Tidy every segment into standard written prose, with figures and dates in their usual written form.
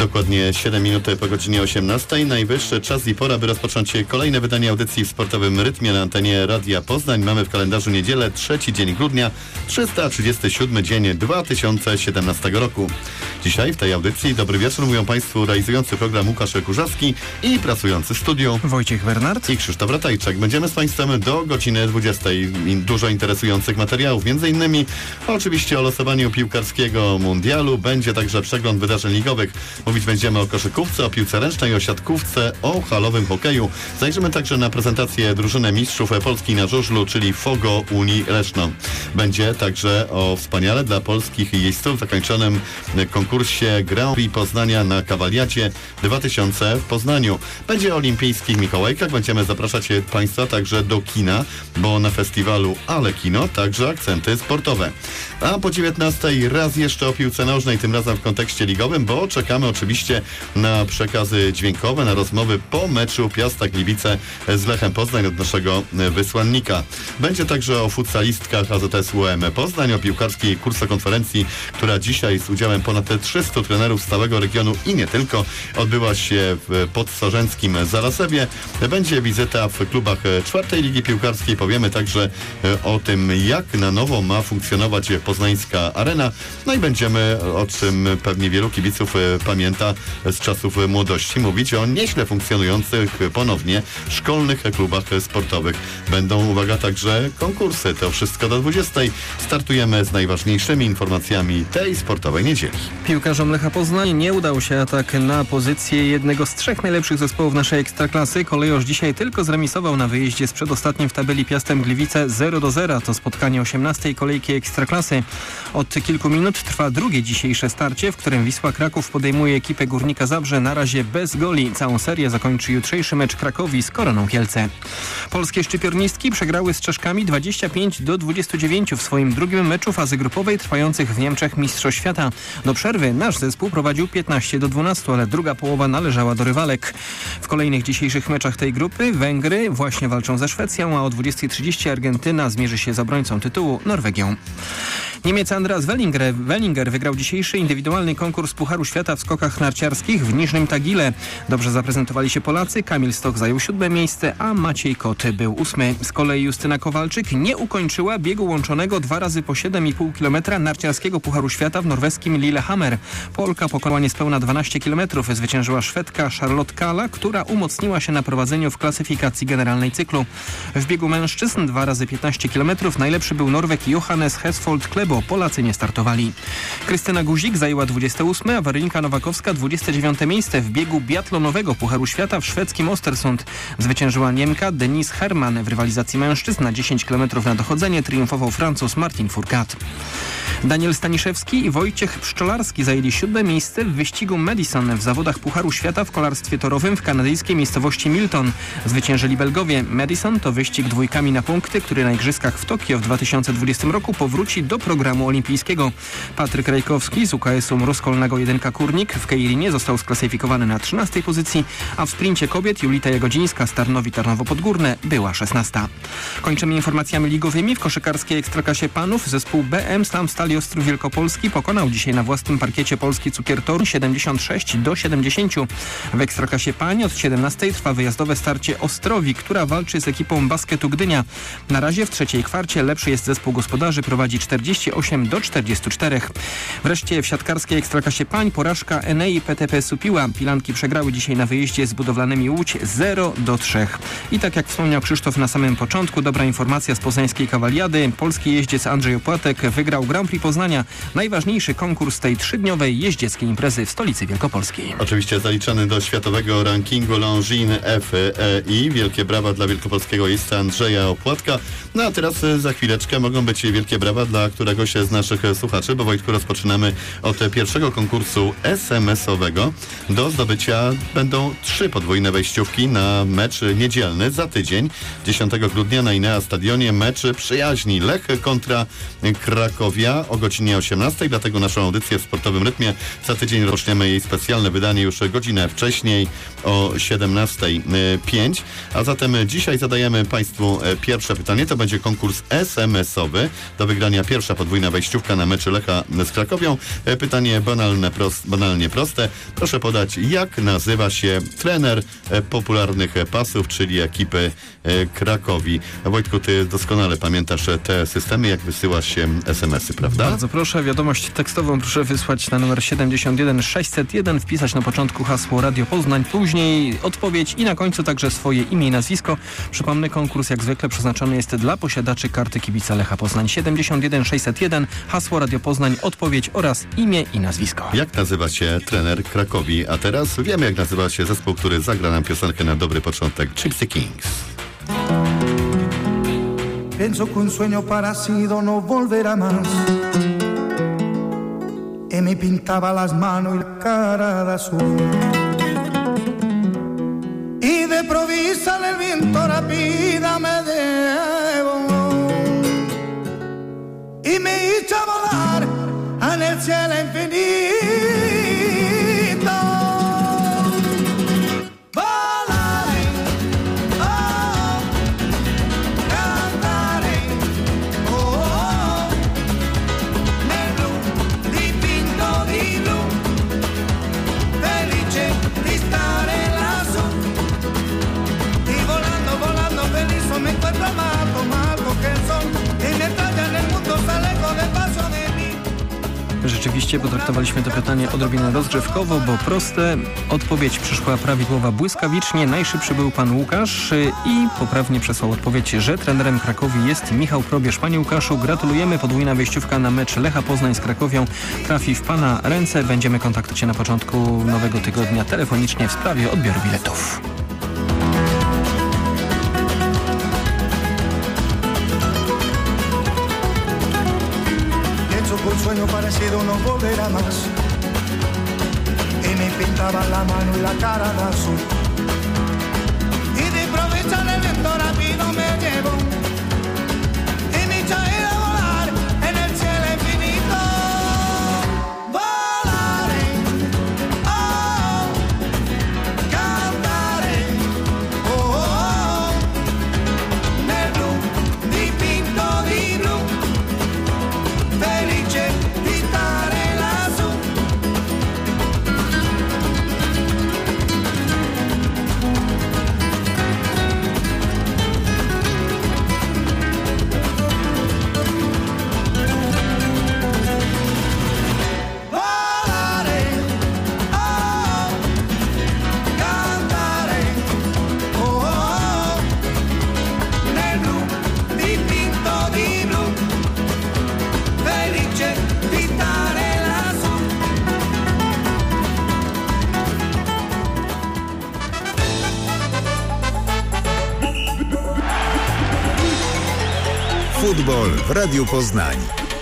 Dokładnie 7 minut po godzinie 18. Najwyższy czas i pora, by rozpocząć kolejne wydanie audycji w sportowym rytmie na antenie Radia Poznań. Mamy w kalendarzu niedzielę, 3 dzień grudnia, 337 dzień 2017 roku. Dzisiaj w tej audycji dobry wieczór mówią Państwu realizujący program Łukasz Kurzawski i pracujący w studiu Wojciech Bernard i Krzysztof Ratajczak. Będziemy z Państwem do godziny 20. Dużo interesujących materiałów, m.in. oczywiście o losowaniu piłkarskiego mundialu. Będzie także przegląd wydarzeń ligowych. Mówić będziemy o koszykówce, o piłce ręcznej, o siatkówce, o halowym hokeju. Zajrzymy także na prezentację drużyny mistrzów Polski na żużlu, czyli FOGO Unii Leszno. Będzie także o wspaniale dla polskich jeźdźców zakończonym konkursie Grand Prix Poznania na Kawaliadzie 2000 w Poznaniu. Będzie o olimpijskich Mikołajkach. Będziemy zapraszać Państwa także do kina, bo na festiwalu Ale Kino także akcenty sportowe. A po 19 raz jeszcze o piłce nożnej, tym razem w kontekście ligowym, bo czekamy oczywiście na przekazy dźwiękowe, na rozmowy po meczu Piasta Gliwice z Lechem Poznań od naszego wysłannika. Będzie także o futsalistkach AZS UEM Poznań, o piłkarskiej kursokonferencji, która dzisiaj z udziałem ponad 300 trenerów z całego regionu i nie tylko odbyła się w podsorzęckim Zalasewie. Będzie wizyta w klubach 4. Ligi Piłkarskiej. Powiemy także o tym, jak na nowo ma funkcjonować poznańska arena. No i będziemy, o czym pewnie wielu kibiców pamięta z czasów młodości, mówić o nieźle funkcjonujących ponownie szkolnych klubach sportowych. Będą, uwaga, także konkursy. To wszystko do 20. Startujemy z najważniejszymi informacjami tej sportowej niedzieli. Piłkarzom Lecha Poznań nie udał się atak na pozycję jednego z 3 najlepszych zespołów naszej Ekstraklasy. Kolejorz dzisiaj tylko zremisował na wyjeździe z przedostatnim w tabeli Piastem Gliwice 0-0. To spotkanie 18. kolejki Ekstraklasy. Od kilku minut trwa drugie dzisiejsze starcie, w którym Wisła Kraków podejmuje ekipę Górnika Zabrze na razie bez goli. Całą serię zakończy jutrzejszy mecz Krakowi z Koroną Kielce. Polskie szczypiornistki przegrały z Czeszkami 25-29 w swoim drugim meczu fazy grupowej trwających w Niemczech Mistrzostw Świata. Do przerwy nasz zespół prowadził 15-12, ale druga połowa należała do rywalek. W kolejnych dzisiejszych meczach tej grupy Węgry właśnie walczą ze Szwecją, a o 20:30 Argentyna zmierzy się z obrońcą tytułu Norwegią. Niemiec Andreas Wellinger wygrał dzisiejszy indywidualny konkurs Pucharu Świata w skokach narciarskich w Niżnym Tagile. Dobrze zaprezentowali się Polacy, Kamil Stoch zajął 7. miejsce, a Maciej Kot był 8. Z kolei Justyna Kowalczyk nie ukończyła biegu łączonego 2 razy po 7,5 km narciarskiego Pucharu Świata w norweskim Lillehammer. Polka pokonała niespełna 12 km. Zwyciężyła Szwedka Charlotte Kalla, która umocniła się na prowadzeniu w klasyfikacji generalnej cyklu. W biegu mężczyzn 2 razy 15 km najlepszy był Norweg Johannes Hesfold Klebo. Polacy nie startowali. Krystyna Guzik zajęła 28, a Weronika Nowakowska 29. miejsce w biegu biatlonowego Pucharu Świata w szwedzkim Östersund. Zwyciężyła Niemka Denise Herrmann. W rywalizacji mężczyzn na 10 km na dochodzenie triumfował Francuz Martin Fourcade. Daniel Staniszewski i Wojciech Pszczolarski zajęli 7. miejsce w wyścigu Madison w zawodach Pucharu Świata w kolarstwie torowym w kanadyjskiej miejscowości Milton. Zwyciężyli Belgowie. Madison to wyścig dwójkami na punkty, który na Igrzyskach w Tokio w 2020 roku powróci do programu olimpijskiego. Patryk Rajkowski z UKS-u Mróz-Kolnego 1 Kurnik w Kejrinie został sklasyfikowany na 13. pozycji, a w sprincie kobiet Julita Jagodzińska z Tarnowi Tarnowo Podgórne była 16. Kończymy informacjami ligowymi. W koszykarskiej Ekstraklasie Panów zespół BM Slam Stali Ostrów Wielkopolski pokonał dzisiaj na własnym parkiecie polski Cukier Torun 76-70. W Ekstraklasie Pań od 17 trwa wyjazdowe starcie Ostrowi, która walczy z ekipą Basketu Gdynia. Na razie w trzeciej kwarcie lepszy jest zespół gospodarzy, prowadzi 48-44. Wreszcie w siatkarskiej Ekstraklasie Pań porażka Enei PTP Supiła. Pilanki przegrały dzisiaj na wyjeździe z Budowlanymi Łódź 0-3. I tak jak wspomniał Krzysztof na samym początku, dobra informacja z poznańskiej kawaliady. Polski jeździec Andrzej Opłatek wygrał Grand Prix Poznania, najważniejszy konkurs tej 3-dniowej jeździeckiej imprezy w stolicy Wielkopolskiej. Oczywiście zaliczany do światowego rankingu Longines FEI. Wielkie brawa dla wielkopolskiego jeźdźca Andrzeja Opłatka. No a teraz za chwileczkę mogą być wielkie brawa dla któregoś z naszych słuchaczy, bo Wojtku rozpoczynamy od pierwszego konkursu SMS-owego. Do zdobycia będą 3 podwójne wejściówki na mecz niedzielny za tydzień, 10 grudnia na Inea Stadionie, mecz przyjaźni Lech kontra Krakowia. o godzinie 18, dlatego naszą audycję w sportowym rytmie za tydzień rozpoczniemy jej specjalne wydanie już godzinę wcześniej o 17:05. A zatem dzisiaj zadajemy Państwu pierwsze pytanie. To będzie konkurs SMS-owy. Do wygrania pierwsza podwójna wejściówka na mecz Lecha z Krakowią. Pytanie banalnie proste. Proszę podać, jak nazywa się trener popularnych pasów, czyli ekipy Krakowi. Wojtku, ty doskonale pamiętasz te systemy, jak wysyła się SMS-y, prawda? Bardzo proszę, wiadomość tekstową proszę wysłać na numer 71601, wpisać na początku hasło Radio Poznań, później odpowiedź i na końcu także swoje imię i nazwisko. Przypomnę, konkurs jak zwykle przeznaczony jest dla posiadaczy karty kibica Lecha Poznań. 71601, hasło Radio Poznań, odpowiedź oraz imię i nazwisko. Jak nazywa się trener Krakowi? A teraz wiemy, jak nazywa się zespół, który zagra nam piosenkę na dobry początek. Gypsy Kings. Pienso que un sueño parecido no volverá más. Y me pintaba las manos y la cara de azul. Y de provisa el viento rápida me llevó. Y me hizo volar en el cielo infinito. Rzeczywiście potraktowaliśmy to pytanie odrobinę rozgrzewkowo, bo proste. Odpowiedź przyszła prawidłowa błyskawicznie. Najszybszy był pan Łukasz i poprawnie przesłał odpowiedź, że trenerem Krakowi jest Michał Probierz. Panie Łukaszu, gratulujemy. Podwójna wejściówka na mecz Lecha Poznań z Krakowią trafi w pana ręce. Będziemy kontaktować się na początku nowego tygodnia telefonicznie w sprawie odbioru biletów. Un sueño parecido no volverá más. Y me pintaba la mano y la cara de azul. Y de improviso el viento rápido me llevó. Y me hizo ir a volar en el cielo infinito. Volaré, oh, cantaré, oh, oh, nel blu dipinto di blu. Felice di stare lassù. Volare, oh, cantare, oh, oh, nel blu dipinto di blu. Felice di stare lassù. Futbol w Radiu Poznań.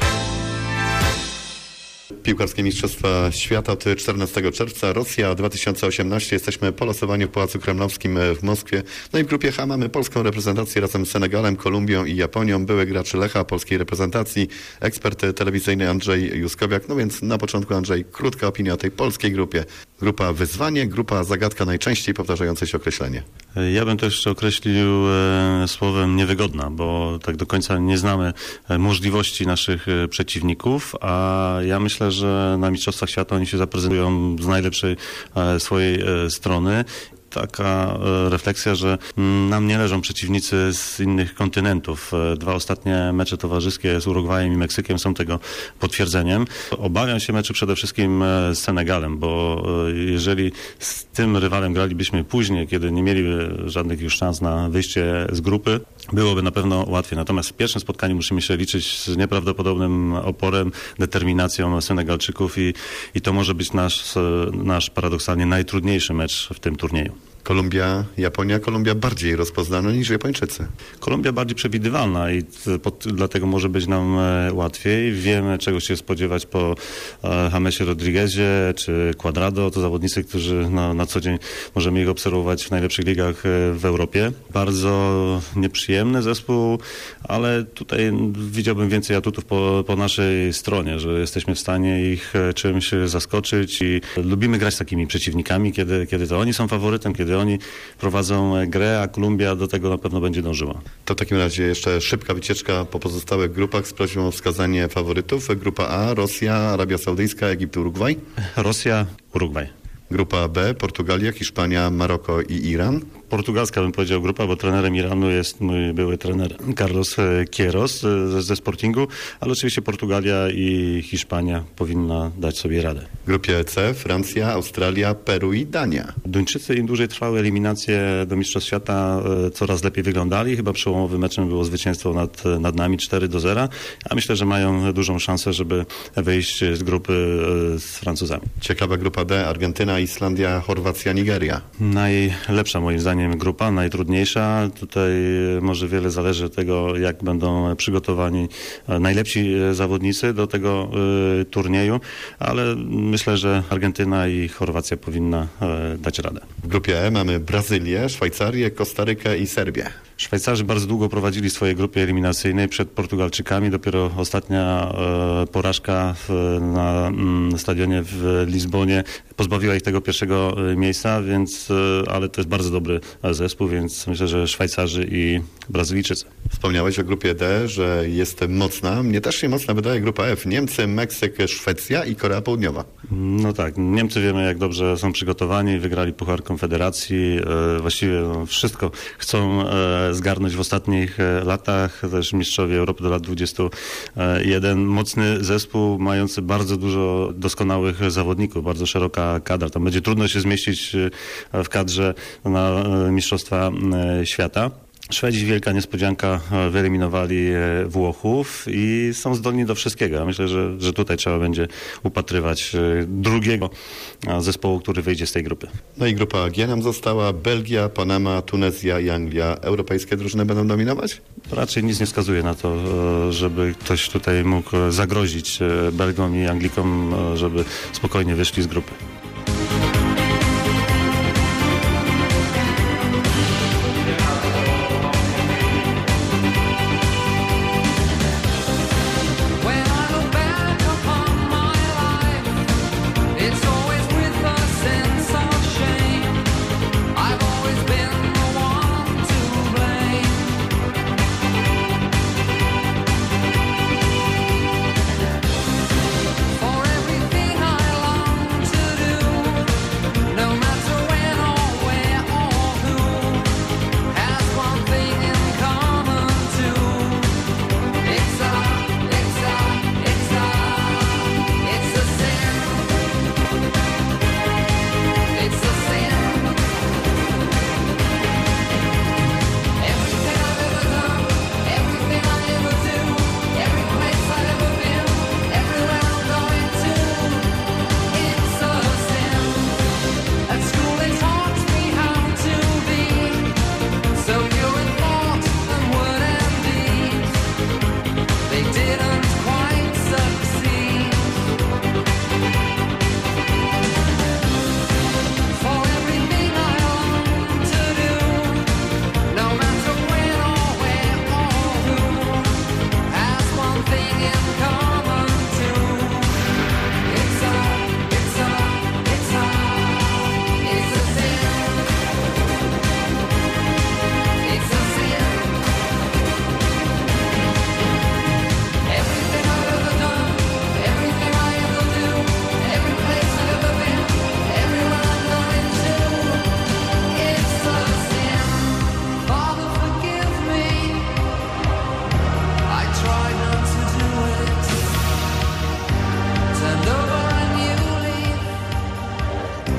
Piłkarskie Mistrzostwa Świata od 14 czerwca. Rosja 2018. Jesteśmy po losowaniu w Pałacu Kremlowskim w Moskwie. No i w grupie H mamy polską reprezentację razem z Senegalem, Kolumbią i Japonią. Były gracze Lecha, polskiej reprezentacji, ekspert telewizyjny Andrzej Juskowiak. No więc na początku, Andrzej, krótka opinia o tej polskiej grupie. Grupa wyzwanie, grupa zagadka, najczęściej powtarzające się określenie. Ja bym to jeszcze określił słowem niewygodna, bo tak do końca nie znamy możliwości naszych przeciwników, a ja myślę, że na Mistrzostwach Świata oni się zaprezentują z najlepszej swojej strony. Taka refleksja, że nam nie leżą przeciwnicy z innych kontynentów. Dwa ostatnie mecze towarzyskie z Urugwajem i Meksykiem są tego potwierdzeniem. Obawiam się meczy przede wszystkim z Senegalem, bo jeżeli z tym rywalem gralibyśmy później, kiedy nie mieliby żadnych już szans na wyjście z grupy, byłoby na pewno łatwiej. Natomiast w pierwszym spotkaniu musimy się liczyć z nieprawdopodobnym oporem, determinacją Senegalczyków i to może być nasz paradoksalnie najtrudniejszy mecz w tym turnieju. Kolumbia, Japonia. Kolumbia bardziej rozpoznana niż Japończycy. Kolumbia bardziej przewidywalna i dlatego może być nam łatwiej. Wiemy, czego się spodziewać po Jamesie Rodriguezie czy Cuadrado. To zawodnicy, którzy na co dzień możemy ich obserwować w najlepszych ligach w Europie. Bardzo nieprzyjemny zespół, ale tutaj widziałbym więcej atutów po naszej stronie, że jesteśmy w stanie ich czymś zaskoczyć i lubimy grać z takimi przeciwnikami, kiedy to oni są faworytem, kiedy oni prowadzą grę, a Kolumbia do tego na pewno będzie dążyła. To w takim razie jeszcze szybka wycieczka po pozostałych grupach z prośbą o wskazanie faworytów. Grupa A, Rosja, Arabia Saudyjska, Egipt, Urugwaj. Rosja, Urugwaj. Grupa B, Portugalia, Hiszpania, Maroko i Iran. Portugalska bym powiedział grupa, bo trenerem Iranu jest mój były trener Carlos Queiroz ze Sportingu, ale oczywiście Portugalia i Hiszpania powinna dać sobie radę. W grupie C, Francja, Australia, Peru i Dania. Duńczycy im dłużej trwały eliminacje do Mistrzostw Świata, coraz lepiej wyglądali. Chyba przełomowym meczem było zwycięstwo nad nami 4-0, a myślę, że mają dużą szansę, żeby wyjść z grupy z Francuzami. Ciekawa grupa D, Argentyna, Islandia, Chorwacja, Nigeria. Najlepsza moim zdaniem grupa, najtrudniejsza. Tutaj może wiele zależy od tego, jak będą przygotowani najlepsi zawodnicy do tego turnieju, ale myślę, że Argentyna i Chorwacja powinna dać radę. W grupie E mamy Brazylię, Szwajcarię, Kostarykę i Serbię. Szwajcarzy bardzo długo prowadzili swoje grupy eliminacyjnej przed Portugalczykami. Dopiero ostatnia porażka na stadionie w Lizbonie pozbawiła ich tego pierwszego miejsca, więc, ale to jest bardzo dobry zespół, więc myślę, że Szwajcarzy i Brazylijczycy. Wspomniałeś o grupie D, że jest mocna. Mnie też się mocna wydaje grupa F. Niemcy, Meksyk, Szwecja i Korea Południowa. No tak, Niemcy wiemy, jak dobrze są przygotowani, wygrali Puchar Konfederacji, właściwie wszystko chcą zgarnąć w ostatnich latach, też mistrzowie Europy do lat 21. Mocny zespół, mający bardzo dużo doskonałych zawodników, bardzo szeroka kadra. Tam będzie trudno się zmieścić w kadrze na Mistrzostwa Świata. Szwedzi, wielka niespodzianka, wyeliminowali Włochów i są zdolni do wszystkiego. Ja myślę, że tutaj trzeba będzie upatrywać drugiego zespołu, który wyjdzie z tej grupy. No i grupa G nam została. Belgia, Panama, Tunezja i Anglia. Europejskie drużyny będą dominować? Raczej nic nie wskazuje na to, żeby ktoś tutaj mógł zagrozić Belgom i Anglikom, żeby spokojnie wyszli z grupy. For everything I long to do.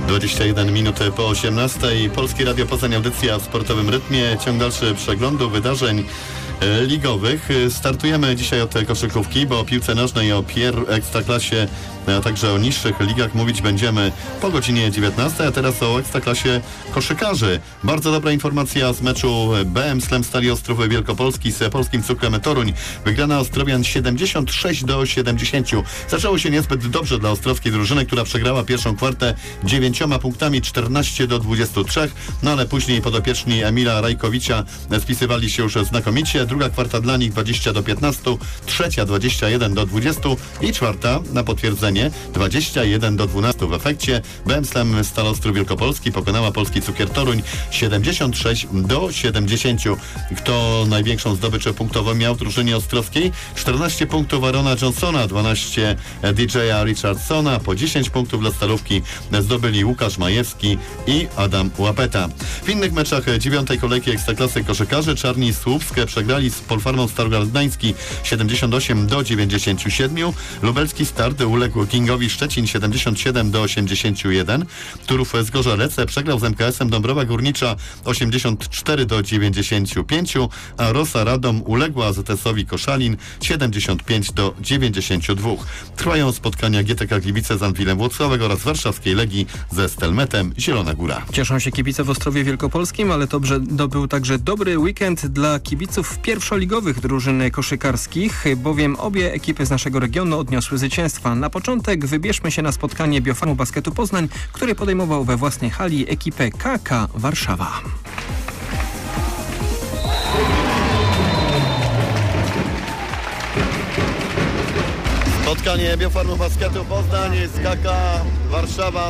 21 minut po 18. Polskie Radio Poznań, audycja w sportowym rytmie. Ciąg dalszy przeglądu wydarzeń ligowych. Startujemy dzisiaj od koszykówki, bo o piłce nożnej, o Ekstraklasie, a także o niższych ligach mówić będziemy po godzinie 19, a teraz o Ekstraklasie koszykarzy. Bardzo dobra informacja z meczu BM Slam Stali Ostrów Wielkopolski z Polskim Cukrem Toruń. Wygrana Ostrowian 76-70. Zaczęło się niezbyt dobrze dla ostrowskiej drużyny, która przegrała pierwszą kwartę 9 punktami, 14-23, no ale później podopieczni Emila Rajkowicza spisywali się już znakomicie. Druga kwarta dla nich 20-15, trzecia 21-20 i czwarta na potwierdzenie 21-12. W efekcie BM Slam Stal Ostrów Wielkopolski pokonała Polski Cukier Toruń 76-70. Kto największą zdobycz punktową miał w drużynie ostrowskiej? 14 punktów Arona Johnsona, 12 DJ-a Richardsona, po 10 punktów dla Stalówki zdobyli Łukasz Majewski i Adam Łapeta. W innych meczach 9. kolejki Ekstraklasy koszykarzy Czarni Słupskie przegrali z Polfarmą Starogard Gdański 78-97. Lubelski Start uległ Kingowi Szczecin 77-81. Turów Zgorzelece przegrał z MKS-em Dąbrowa Górnicza 84-95, a Rosa Radom uległa ZS-owi Koszalin 75-92. Trwają spotkania GTK Gliwice z Anwilem Włocławek oraz warszawskiej Legii ze Stelmetem Zielona Góra. Cieszą się kibice w Ostrowie Wielkopolskim, ale to był także dobry weekend dla kibiców pierwszoligowych drużyn koszykarskich, bowiem obie ekipy z naszego regionu odniosły zwycięstwa. Na początek wybierzmy się na spotkanie Biofarmu Basketu Poznań, który podejmował we własnej hali ekipę KK Warszawa. Spotkanie Biofarmu Basketu Poznań z KK Warszawa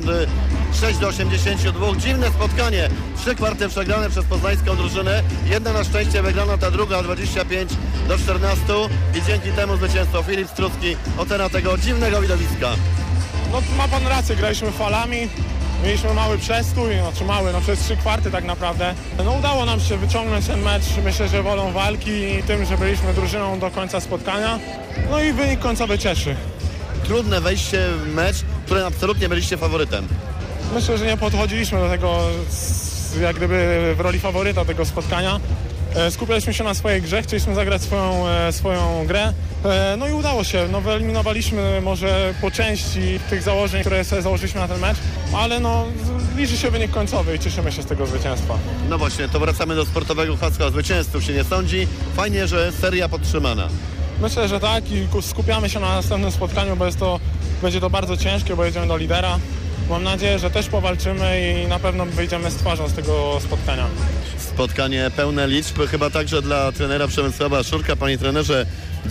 86-82. Dziwne spotkanie. 3 kwarty przegrane przez poznańską drużynę. Jedna na szczęście wygrana, ta druga 25-14 i dzięki temu zwycięstwo Filip Struski, ocena tego dziwnego widowiska. No ma pan rację, graliśmy falami. Mieliśmy mały przestój, przez 3 kwarty tak naprawdę. No udało nam się wyciągnąć ten mecz, myślę, że wolą walki i tym, że byliśmy drużyną do końca spotkania. No i wynik końcowy cieszy. Trudne wejście w mecz, w którym absolutnie byliście faworytem. Myślę, że nie podchodziliśmy do tego jak gdyby w roli faworyta tego spotkania. Skupialiśmy się na swojej grze, chcieliśmy zagrać swoją grę. No i udało się. No, wyeliminowaliśmy może po części tych założeń, które sobie założyliśmy na ten mecz, ale no liczy się wynik końcowy i cieszymy się z tego zwycięstwa. No właśnie, to wracamy do sportowego hasła. Zwycięzców się nie sądzi. Fajnie, że seria podtrzymana. Myślę, że tak i skupiamy się na następnym spotkaniu, bo będzie to bardzo ciężkie, bo jedziemy do lidera. Mam nadzieję, że też powalczymy i na pewno wyjdziemy z twarzą z tego spotkania. Spotkanie pełne liczb, chyba także dla trenera Przemysława Szurka. Panie trenerze,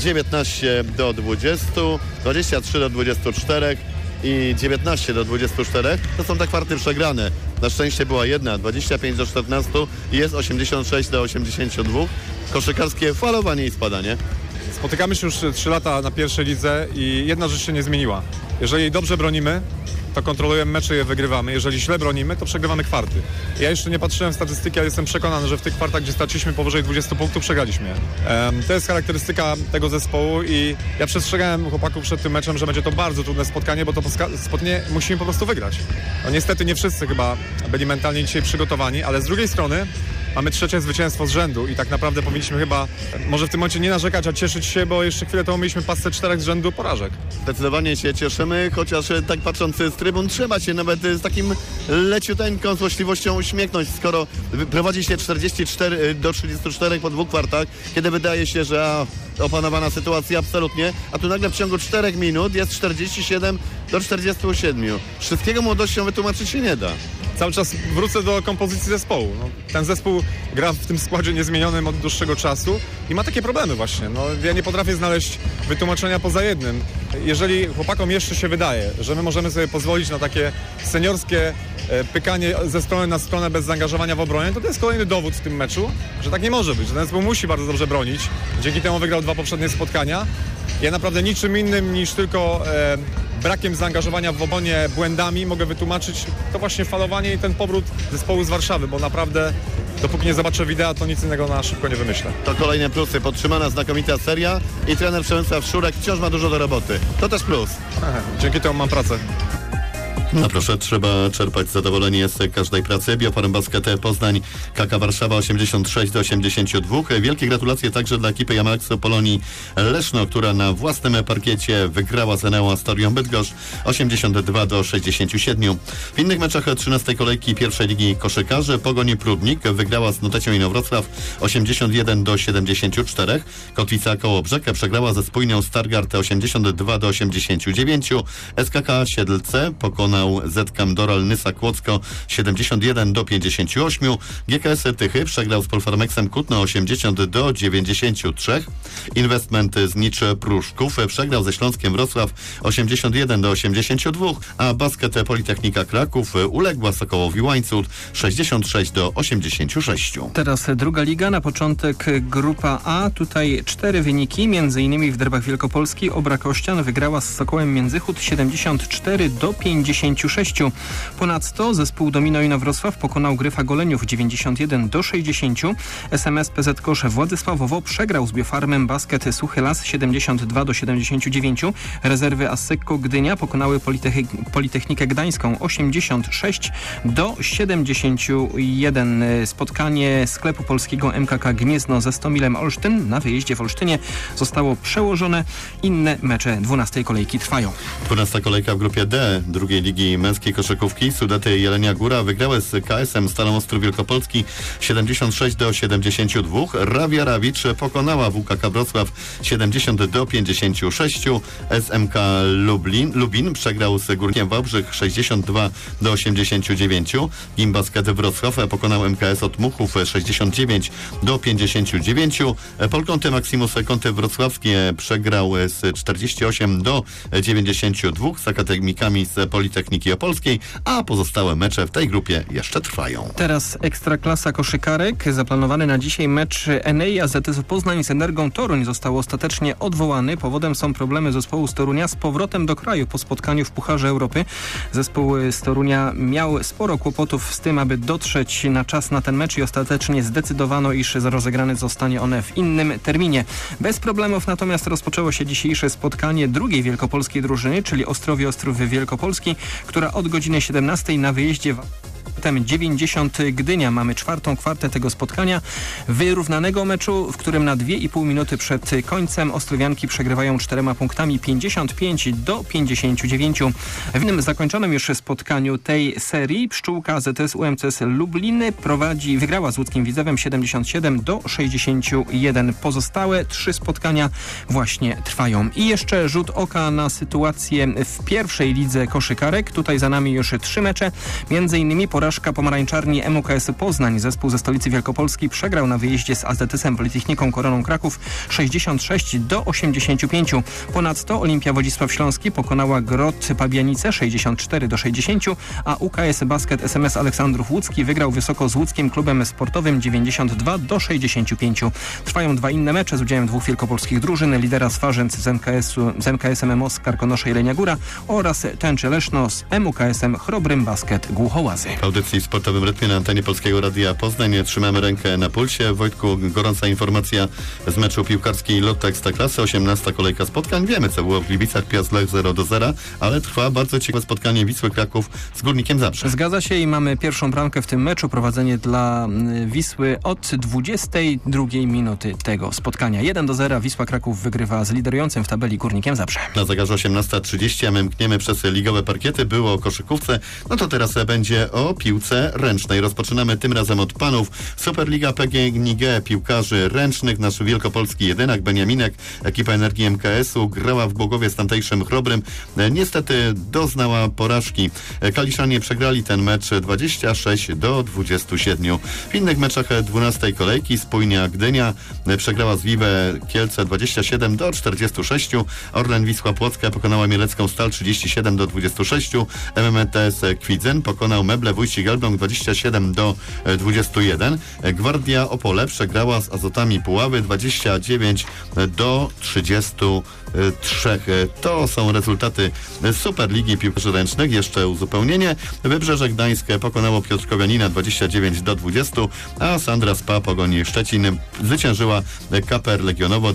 19-20, 23-24 i 19-24. To są te kwarty przegrane. Na szczęście była jedna, 25-14 i jest 86-82. Koszykarskie falowanie i spadanie. Spotykamy się już 3 lata na pierwszej lidze i jedna rzecz się nie zmieniła. Jeżeli dobrze bronimy, to kontrolujemy mecze i je wygrywamy. Jeżeli źle bronimy, to przegrywamy kwarty. Ja jeszcze nie patrzyłem w statystyki, ale jestem przekonany, że w tych kwartach, gdzie straciliśmy powyżej 20 punktów, przegraliśmy je. To jest charakterystyka tego zespołu i ja przestrzegałem chłopaków przed tym meczem, że będzie to bardzo trudne spotkanie, bo to spotkanie musimy po prostu wygrać. No niestety nie wszyscy chyba byli mentalnie dzisiaj przygotowani, ale z drugiej strony mamy 3. zwycięstwo z rzędu i tak naprawdę powinniśmy chyba może w tym momencie nie narzekać, a cieszyć się, bo jeszcze chwilę temu mieliśmy pasce 4 z rzędu porażek. Zdecydowanie się cieszymy, chociaż tak patrząc z trybun trzeba się nawet z takim leciuteńką złośliwością uśmiechnąć, skoro prowadzi się 44-34 po 2 kwartach, kiedy wydaje się, że opanowana sytuacja absolutnie, a tu nagle w ciągu 4 minut jest 47-47. Wszystkiego młodością wytłumaczyć się nie da. Cały czas wrócę do kompozycji zespołu. No, ten zespół gra w tym składzie niezmienionym od dłuższego czasu i ma takie problemy właśnie. No, ja nie potrafię znaleźć wytłumaczenia poza jednym. Jeżeli chłopakom jeszcze się wydaje, że my możemy sobie pozwolić na takie seniorskie pykanie ze strony na stronę bez zaangażowania w obronie, to jest kolejny dowód w tym meczu, że tak nie może być. Że ten zespół musi bardzo dobrze bronić. Dzięki temu wygrał 2 poprzednie spotkania. Ja naprawdę niczym innym niż tylko brakiem zaangażowania w obronie, błędami mogę wytłumaczyć to właśnie falowanie i ten powrót zespołu z Warszawy, bo naprawdę dopóki nie zobaczę wideo, to nic innego na szybko nie wymyślę. To kolejne plusy. Podtrzymana znakomita seria i trener Przemysław Szurek wciąż ma dużo do roboty. To też plus. Dzięki temu mam pracę. No proszę, trzeba czerpać zadowolenie z każdej pracy. Bioform Basket Poznań, KK Warszawa 86-82. Wielkie gratulacje także dla ekipy Jamaleksu Polonii Leszno, która na własnym parkiecie wygrała z Eneo Astorią Bydgoszcz 82-67. W innych meczach 13. kolejki pierwszej ligi koszykarzy Pogoń Prudnik wygrała z Notecią Inowrocław 81-74. Kotwica Kołobrzeg przegrała ze Spójnią Stargard 82-89. SKK Siedlce pokonał ZKM Doral Nysa Kłodzko 71-58. GKS Tychy przegrał z Polfarmexem Kutno 80-93. Investment Znicz Pruszków przegrał ze Śląskiem Wrocław 81-82, a Basket Politechnika Kraków uległa Sokołowi Łańcut 66-86. Teraz druga liga, na początek grupa A. Tutaj 4 wyniki, m.in. w derbach Wielkopolski Obra Kościan wygrała z Sokołem Międzychód 74-56. Ponadto zespół Domino Inowrocław pokonał Gryfa Goleniów 91-60. SMS PZ Kosze Władysławowo przegrał z Biofarmem Basket Suchy Las 72-79. Rezerwy Asseco Gdynia pokonały Politechnikę Gdańską 86-71. Spotkanie sklepu polskiego MKK Gniezno ze Stomilem Olsztyn na wyjeździe w Olsztynie zostało przełożone. Inne mecze 12. kolejki trwają. 12. kolejka w grupie D drugiej ligi męskiej koszykówki. Sudety Jelenia Góra wygrały z KS-em Stalą Ostrów Wielkopolski 76-72. Rawia Rawicz pokonała WKK Wrocław 70-56. SMK Lubin przegrał z Górnikiem Wałbrzych 62-89. Gimbasket Wrocław pokonał MKS Otmuchów 69-59. Polkąty Maximus Kąty Wrocławskie przegrał z 48-92 z akademikami z Politechniki Opolskiej, a pozostałe mecze w tej grupie jeszcze trwają. Teraz Ekstraklasa koszykarek. Zaplanowany na dzisiaj mecz Enei AZS Poznań z Energą Toruń został ostatecznie odwołany. Powodem są problemy zespołu z Torunia z powrotem do kraju po spotkaniu w Pucharze Europy. Zespół z Torunia miał sporo kłopotów z tym, aby dotrzeć na czas na ten mecz i ostatecznie zdecydowano, iż rozegrany zostanie on w innym terminie. Bez problemów natomiast rozpoczęło się dzisiejsze spotkanie drugiej wielkopolskiej drużyny, czyli Ostrowie Ostrów Wielkopolski, która od godziny 17 na wyjeździe 90 Gdynia. Mamy czwartą kwartę tego spotkania. Wyrównanego meczu, w którym na 2,5 minuty przed końcem ostrowianki przegrywają 4 punktami 55-59. W innym zakończonym już spotkaniu tej serii pszczółka ZS UMCS Lublin wygrała z łódzkim Widzewem 77-61. Pozostałe 3 spotkania właśnie trwają. I jeszcze rzut oka na sytuację w pierwszej lidze koszykarek. Tutaj za nami już 3 mecze. Między innymi porażka pomarańczarni MUKS Poznań. Zespół ze stolicy Wielkopolski przegrał na wyjeździe z AZS-em Politechniką Koroną Kraków 66-85. Ponadto Olimpia Wodzisław Śląski pokonała Grot Pabianice 64-60, a UKS Basket SMS Aleksandrów Łódzki wygrał wysoko z łódzkim klubem sportowym 92-65. Trwają 2 inne mecze z udziałem 2 wielkopolskich drużyn. Lidera Swarzędz z MKS-em MOS Karkonosze Jelenia Góra oraz Tęczy Leszno z MUKS-em Chrobrym Basket Głuchołazy. W audycji w sportowym rytmie na antenie Polskiego Radia Poznań trzymamy rękę na pulsie. Wojtku, gorąca informacja z meczu piłkarskiej Lotto Ekstraklasy, 18. kolejka spotkań. Wiemy, co było w Gliwicach, Piast Lech 0-0, ale trwa bardzo ciekawe spotkanie Wisły Kraków z Górnikiem Zabrze. Zgadza się i mamy pierwszą bramkę w tym meczu. Prowadzenie dla Wisły od 22 minuty tego spotkania. 1-0 Wisła Kraków wygrywa z liderującym w tabeli Górnikiem Zabrze. Na zegarze 18:30, a my mkniemy przez ligowe parkiety. Było o koszykówce, no to teraz będzie o piłce ręcznej. Rozpoczynamy tym razem od panów. Superliga PGNiG piłkarzy ręcznych. Nasz wielkopolski jedynak Beniaminek, ekipa Energii MKS-u grała w Głogowie z tamtejszym Chrobrym. Niestety doznała porażki. Kaliszanie przegrali ten mecz 26-27. W innych meczach 12. kolejki Spójnia Gdynia przegrała z Wiwe Kielce 27-46. Orlen Wisła Płocka pokonała Mielecką Stal 37-26. MMTS Kwidzen pokonał Meble Wójcik Ścigałki Elbląg 27-21. Gwardia Opole przegrała z Azotami Puławy 29-33. To są rezultaty Superligi Piłkarzy Ręcznych. Jeszcze uzupełnienie. Wybrzeże Gdańskie pokonało Piotrkowa Janina 29-20, a Sandra Spa Pogoń Szczecin zwyciężyła KPR Legionowo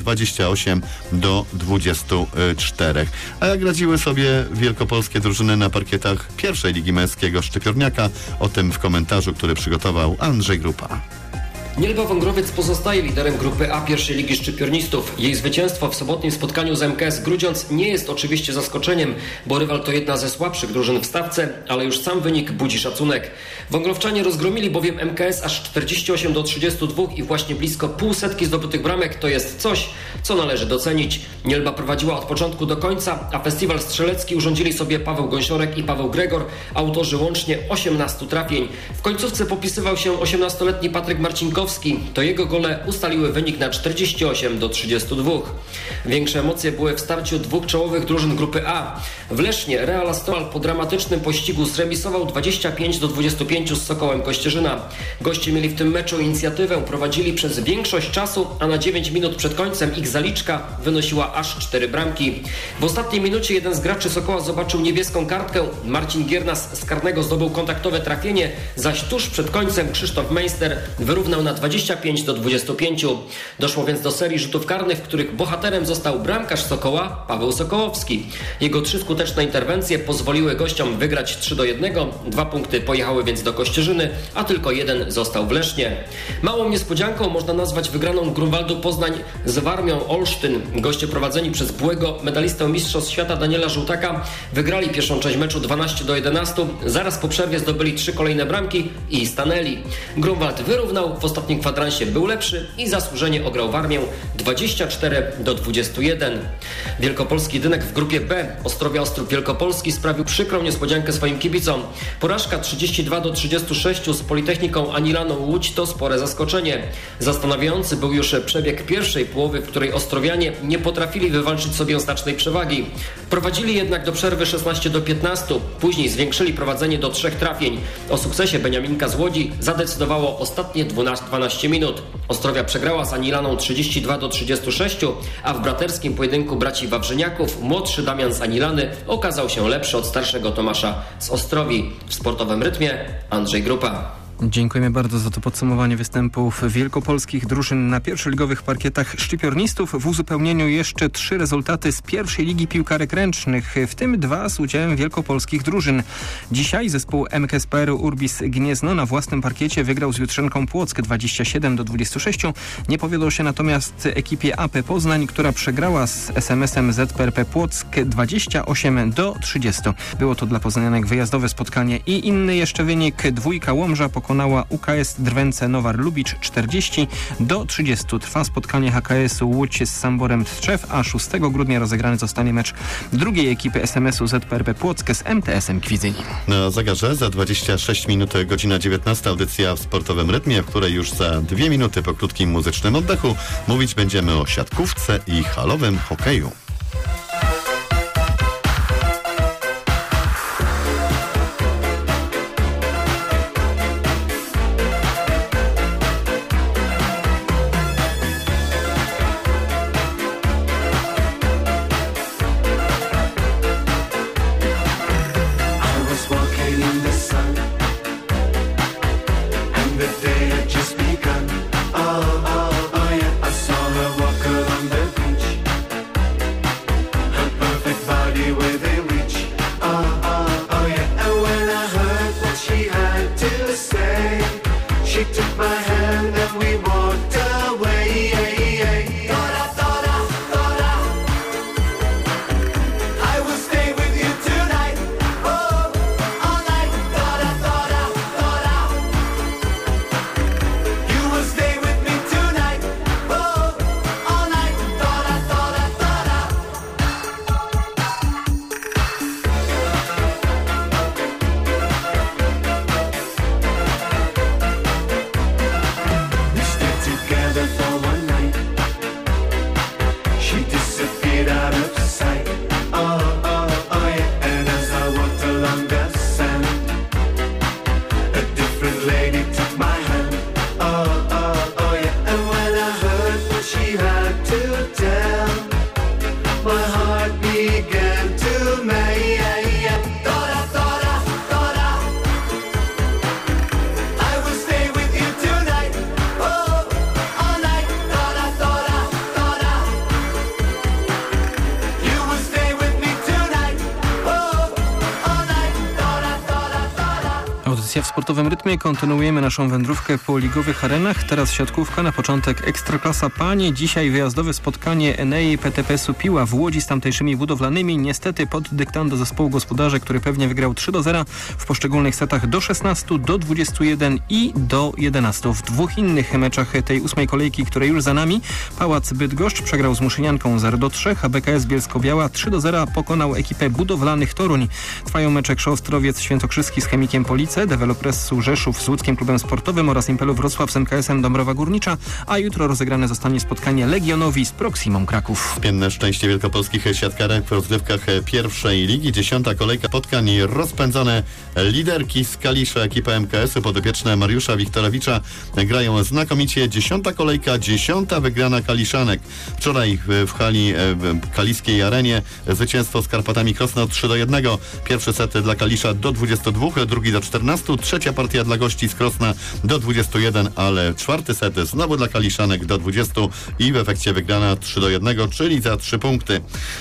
28-24. A jak radziły sobie wielkopolskie drużyny na parkietach pierwszej Ligi Męskiego Szczypiorniaka? O tym w komentarzu, który przygotował Andrzej Grupa. Nielba Wągrowiec pozostaje liderem grupy A pierwszej Ligi Szczypiornistów. Jej zwycięstwo w sobotnim spotkaniu z MKS Grudziądz nie jest oczywiście zaskoczeniem, bo rywal to jedna ze słabszych drużyn w stawce, ale już sam wynik budzi szacunek. Wągrowczanie rozgromili bowiem MKS aż 48-32 i właśnie blisko 0,5 zdobytych bramek to jest coś, co należy docenić. Nielba prowadziła od początku do końca, a festiwal strzelecki urządzili sobie Paweł Gąsiorek i Paweł Gregor, autorzy łącznie 18 trafień. W końcówce popisywał się 18-letni Patryk Marcinkowski. To jego gole ustaliły wynik na 48-32. Większe emocje były w starciu dwóch czołowych drużyn grupy A. W Lesznie Real Astral po dramatycznym pościgu zremisował 25-25 z Sokołem Kościerzyna. Goście mieli w tym meczu inicjatywę, prowadzili przez większość czasu, a na 9 minut przed końcem ich zaliczka wynosiła aż 4 bramki. W ostatniej minucie jeden z graczy Sokoła zobaczył niebieską kartkę. Marcin Giernas z karnego zdobył kontaktowe trafienie, zaś tuż przed końcem Krzysztof Meister wyrównał na 25-25. Doszło więc do serii rzutów karnych, w których bohaterem został bramkarz Sokoła Paweł Sokołowski. Jego 3 skuteczne interwencje pozwoliły gościom wygrać 3-1. 2 punkty pojechały więc do Kościerzyny, a tylko 1 został w Lesznie. Małą niespodzianką można nazwać wygraną Grunwaldu Poznań z Warmią Olsztyn. Goście prowadzeni przez byłego medalistę Mistrzostw Świata Daniela Żółtaka wygrali pierwszą część meczu 12-11. Zaraz po przerwie zdobyli 3 kolejne bramki i stanęli. Grunwald wyrównał, w ostatnim kwadransie był lepszy i zasłużenie ograł Warmię 24-21. Wielkopolski Dynek w grupie B Ostrowia Ostrów Wielkopolski sprawił przykrą niespodziankę swoim kibicom. Porażka 32-36 z Politechniką Anilaną Łódź to spore zaskoczenie. Zastanawiający był już przebieg pierwszej połowy, w której Ostrowianie nie potrafili wywalczyć sobie znacznej przewagi. Prowadzili jednak do przerwy 16-15, później zwiększyli prowadzenie do 3 trafień. O sukcesie Beniaminka z Łodzi zadecydowało ostatnie 12 minut. Ostrowia przegrała z Anilaną 32-36, a w braterskim pojedynku braci Wawrzyniaków młodszy Damian z Anilany okazał się lepszy od starszego Tomasza z Ostrowi. W sportowym rytmie Andrzej Grupa. Dziękujemy bardzo za to podsumowanie występów wielkopolskich drużyn na pierwszoligowych parkietach szczypiornistów. W uzupełnieniu jeszcze 3 rezultaty z pierwszej ligi piłkarek ręcznych, w tym 2 z udziałem wielkopolskich drużyn. Dzisiaj zespół MKS-PR Urbis Gniezno na własnym parkiecie wygrał z Jutrzenką Płock 27-26. Nie powiodło się natomiast ekipie AP Poznań, która przegrała z SMS-em ZPRP Płock 28-30. Było to dla poznanianek wyjazdowe spotkanie i inny jeszcze wynik. Dwójka Łomża pokonała UKS Drwęce Nowar Lubicz 40-30. Trwa spotkanie HKS-u Łódź z Samborem Tczew, a 6 grudnia rozegrany zostanie mecz drugiej ekipy SMS-u ZPRP Płock z MTS-em Kwidzyń. Na zegarze za 26 minut, godzina 19, audycja w sportowym rytmie, w której już za 2 minuty po krótkim muzycznym oddechu mówić będziemy o siatkówce i halowym hokeju. Stacja w sportowym rytmie. Kontynuujemy naszą wędrówkę po ligowych arenach. Teraz siatkówka, na początek Ekstraklasa Panie. Dzisiaj wyjazdowe spotkanie Enei PTPS-u Piła w Łodzi z tamtejszymi budowlanymi. Niestety pod dyktando zespołu gospodarzy, który pewnie wygrał 3-0 w poszczególnych setach do 16, do 21 i do 11. W dwóch innych meczach tej 8. kolejki, które już za nami, Pałac Bydgoszcz przegrał z Muszynianką 0-3, a BKS Bielsko-Biała 3-0 pokonał ekipę budowlanych Toruń. Trwają mecze Krzoostrowiec Świętokrzyski z Chemikiem Police, Dewelopresu Rzeszów z Łódzkim Klubem Sportowym oraz Impelu Wrocław z MKS-em Dąbrowa Górnicza, a jutro rozegrane zostanie spotkanie Legionowi z Proximą Kraków. Wspólne szczęście wielkopolskich siatkarek w rozgrywkach pierwszej ligi. 10. kolejka spotkań, rozpędzone liderki z Kalisza, ekipa MKS-u, podopieczne Mariusza Wiktorowicza grają znakomicie. 10. kolejka, 10. wygrana Kaliszanek. Wczoraj w hali kaliskiej arenie zwycięstwo z Karpatami Krosno 3-1. Pierwszy set dla Kalisza do 22, drugi do 14, trzecia partia dla gości z Krosna do 21, ale czwarty set znowu dla Kaliszanek do 20 i w efekcie wygrana 3-1, czyli za 3 punkty.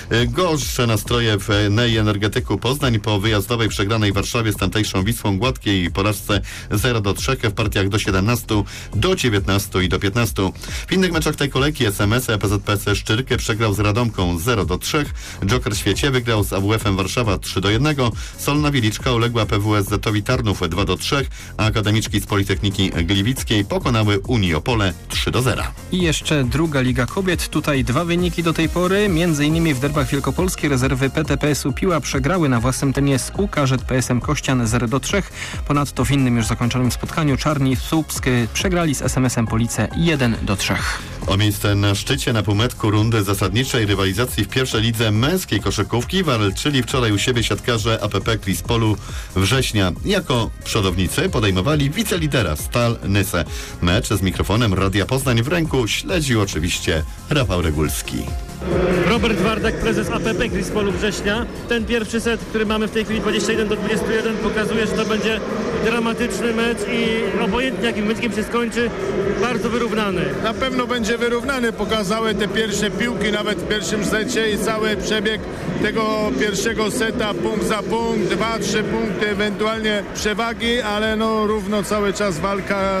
Gorsze nastroje w Enei Energetyku Poznań po wyjazdowej przegranej w Warszawie z tamtejszą Wisłą Gładkiej porażce 0-3 w partiach do 17, do 19 i do 15. W innych meczach tej kolejki SMS PZPS Szczyrkę przegrał z Radomką 0-3, Joker Świecie wygrał z AWF-em Warszawa 3-1, Solna Wieliczka uległa PWSZ-owi Tarnów 2-3, a akademiczki z Politechniki Gliwickiej pokonały Unii Opole 3-0. I jeszcze druga Liga Kobiet. Tutaj dwa wyniki do tej pory. Między innymi w derbach wielkopolskiej rezerwy PTPS-u Piła przegrały na własnym terenie z UKŻPS-em Kościan 0-3. Ponadto w innym już zakończonym spotkaniu Czarni Słupsk przegrali z SMS-em Police 1-3. O miejsce na szczycie na półmetku rundy zasadniczej rywalizacji w pierwszej lidze męskiej koszykówki walczyli wczoraj u siebie siatkarze APP Krispolu Września. Jako przodownicy podejmowali wicelidera Stal Nysę. Mecz z mikrofonem Radia Poznań w ręku śledził oczywiście Rafał Regulski. Robert Wardak, prezes APP Krispolu Września. Ten pierwszy set, który mamy w tej chwili 21-21, pokazuje, że to będzie dramatyczny mecz i obojętnie jakim wynikiem się skończy, bardzo wyrównany. Na pewno będzie wyrównany. Pokazały te pierwsze piłki nawet w pierwszym secie i cały przebieg tego pierwszego seta, punkt za punkt, 2-3 punkty ewentualnie przewagi, ale no równo cały czas walka.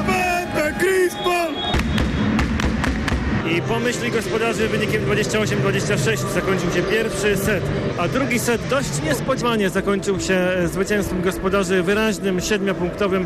APP Krispol! I po myśli gospodarzy wynikiem 28-26 zakończył się pierwszy set, a drugi set dość niespodziewanie zakończył się zwycięstwem gospodarzy wyraźnym 7-punktowym